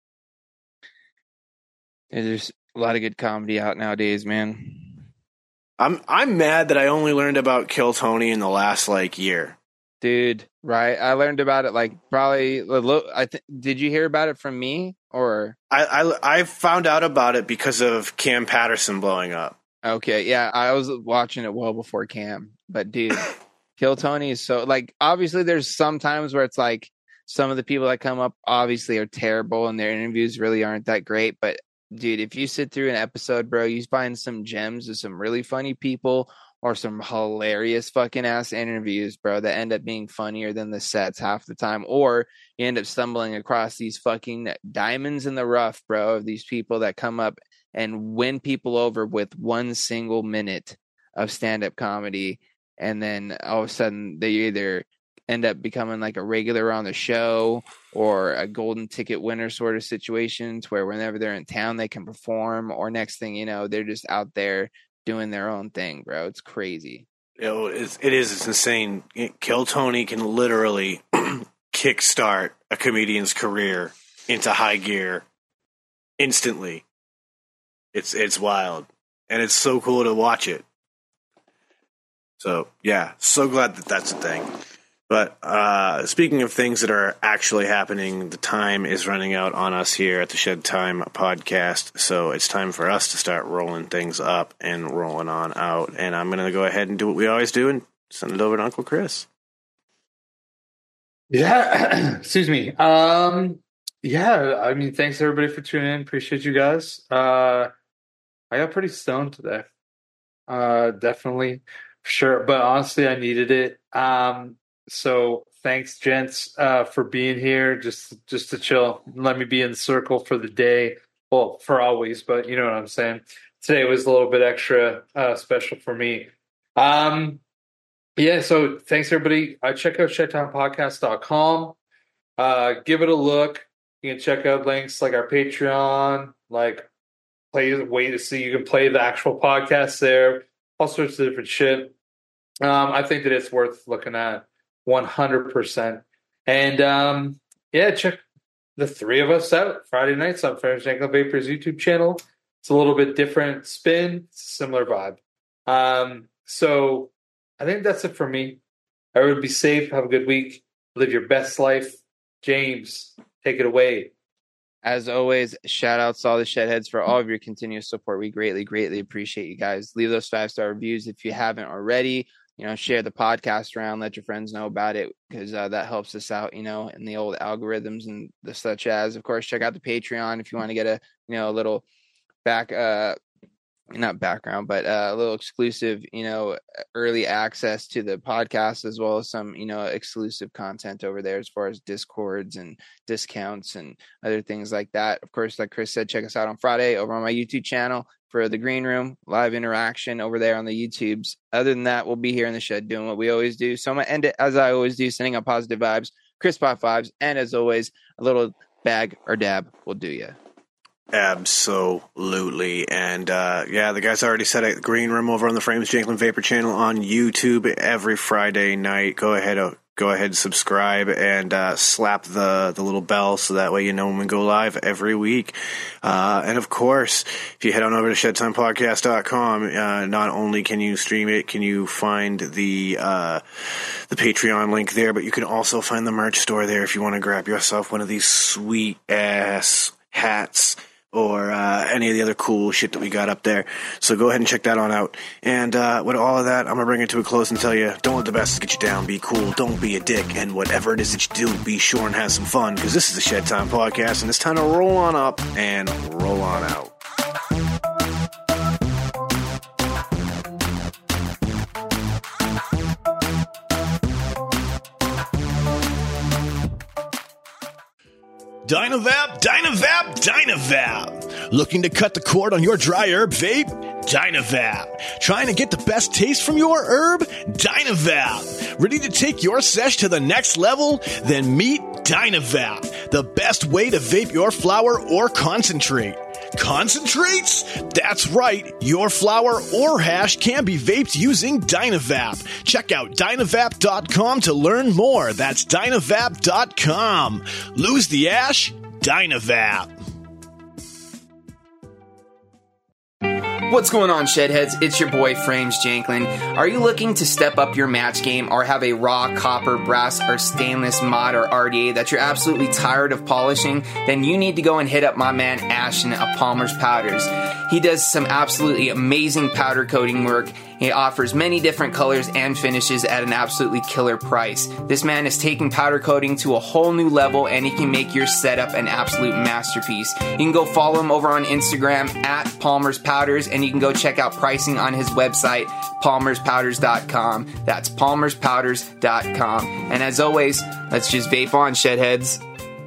Yeah, there's a lot of good comedy out nowadays, man. I'm I'm mad that I only learned about Kill Tony in the last like year. Dude, right? I learned about it like probably a little- I th- did you hear about it from me or I, I I found out about it because of Cam Patterson blowing up. okay, yeah, I was watching it well before Cam. But dude, Kill Tony is so like obviously there's some times where it's like some of the people that come up obviously are terrible and their interviews really aren't that great, but dude, if you sit through an episode, bro, you find some gems of some really funny people or some hilarious fucking ass interviews, bro, that end up being funnier than the sets half the time. Or you end up stumbling across these fucking diamonds in the rough, bro, of these people that come up and win people over with one single minute of stand-up comedy. and then all of a sudden they either end up becoming like a regular on the show or a golden ticket winner sort of situations where whenever they're in town they can perform, or next thing you know they're just out there doing their own thing, bro. It's crazy. You know, it's, it is. It's insane. Kill Tony can literally kickstart a comedian's career into high gear instantly. It's it's wild, and it's so cool to watch it. So yeah, so glad that that's a thing. But uh, speaking of things that are actually happening, the time is running out on us here at the Shed Time podcast. So it's time for us to start rolling things up and rolling on out. And I'm going to go ahead and do what we always do and send it over to Uncle Chris. Yeah. Excuse me. Um, yeah. I mean, thanks everybody for tuning in. Appreciate you guys. Uh, I got pretty stoned today. Uh, definitely. Sure. But honestly, I needed it. Um, So thanks, gents, uh, for being here. Just just to chill. Let me be in the circle for the day. Well, for always, but you know what I'm saying. Today was a little bit extra uh, special for me. Um, yeah, so thanks, everybody. Uh, check out shed time podcast dot com. Uh, give it a look. You can check out links like our Patreon, like play way to see. You can play the actual podcast there. All sorts of different shit. Um, I think that it's worth looking at. one hundred percent. And um, yeah, check the three of us out Friday nights on Frames Janklin Vapors YouTube channel. It's a little bit different spin, similar vibe. Um, so I think that's it for me. Everyone be safe, have a good week, live your best life. James, take it away. As always, shout outs to all the Shedheads for all of your continuous support. We greatly, greatly appreciate you guys. Leave those five-star reviews if you haven't already. You know, share the podcast around, let your friends know about it, because uh, that helps us out, you know, in the old algorithms and the such as. Of course, check out the Patreon if you want to get a, you know, a little back, uh, not background, but uh, a little exclusive, you know, early access to the podcast, as well as some, you know, exclusive content over there as far as Discords and discounts and other things like that. Of course, like Chris said, check us out on Friday over on my YouTube channel for the Green Room, live interaction over there on the YouTubes. Other than that, we'll be here in the shed doing what we always do. So I'm going to end it as I always do, sending out positive vibes, crisp hot vibes, and as always, a little bag or dab will do you. Absolutely. And uh, yeah, the guys already said it. Green Room over on the Frames Janklin Vapor channel on YouTube every Friday night. Go ahead, uh, go ahead, and subscribe and uh, slap the the little bell so that way you know when we go live every week. Uh, and of course, if you head on over to shed time podcast dot com, uh, not only can you stream it, can you find the uh, the Patreon link there, but you can also find the merch store there if you want to grab yourself one of these sweet ass hats or uh, any of the other cool shit that we got up there. So go ahead and check that on out. And uh, with all of that, I'm going to bring it to a close and tell you, don't let the best get you down. Be cool. Don't be a dick. And whatever it is that you do, be sure and have some fun, because this is the Shed Time Podcast, and it's time to roll on up and roll on out. Dynavap, Dynavap, Dynavap. Looking to cut the cord on your dry herb vape? Dynavap. Trying to get the best taste from your herb? Dynavap. Ready to take your sesh to the next level? Then meet Dynavap, the best way to vape your flower or concentrate. Concentrates? That's right. Your flower or hash can be vaped using Dynavap. Check out Dynavap dot com to learn more. That's Dynavap dot com. Lose the ash? Dynavap. What's going on, Shedheads? It's your boy, Frames Janklin. Are you looking to step up your match game or have a raw copper, brass, or stainless mod or R D A that you're absolutely tired of polishing? Then you need to go and hit up my man Ashton of Palmer's Powders. He does some absolutely amazing powder coating work. He offers many different colors and finishes at an absolutely killer price. This man is taking powder coating to a whole new level, and he can make your setup an absolute masterpiece. You can go follow him over on Instagram at Palmer's Powders, and you can go check out pricing on his website, palmers powders dot com. That's palmers powders dot com. And as always, let's just vape on, Shedheads.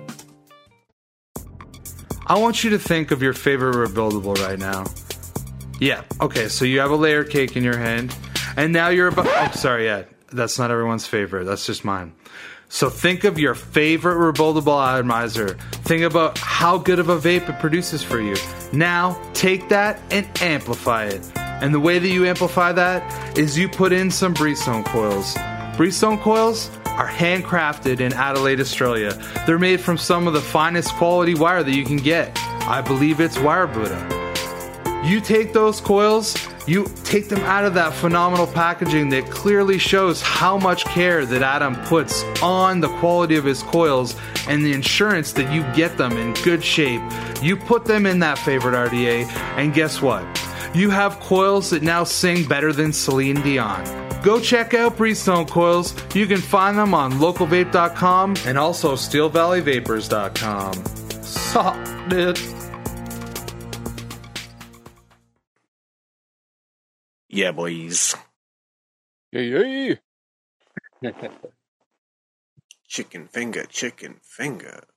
I want you to think of your favorite rebuildable right now. Yeah, okay, so you have a layer cake in your hand, And now you're about. Oh, sorry, yeah, that's not everyone's favorite. That's just mine. So think of your favorite rebuildable atomizer. Think about how good of a vape it produces for you. Now, take that and amplify it. And the way that you amplify that is you put in some Breezestone coils. Breezestone coils are handcrafted in Adelaide, Australia. They're made from some of the finest quality wire that you can get. I believe it's Wire Buddha. You take those coils, you take them out of that phenomenal packaging that clearly shows how much care that Adam puts on the quality of his coils and the insurance that you get them in good shape. You put them in that favorite R D A, and guess what? You have coils that now sing better than Celine Dion. Go check out Breezestone coils. You can find them on local vape dot com and also steel valley vapors dot com. Solid. Yeah, boys. Yeah, yeah. Chicken finger, chicken finger.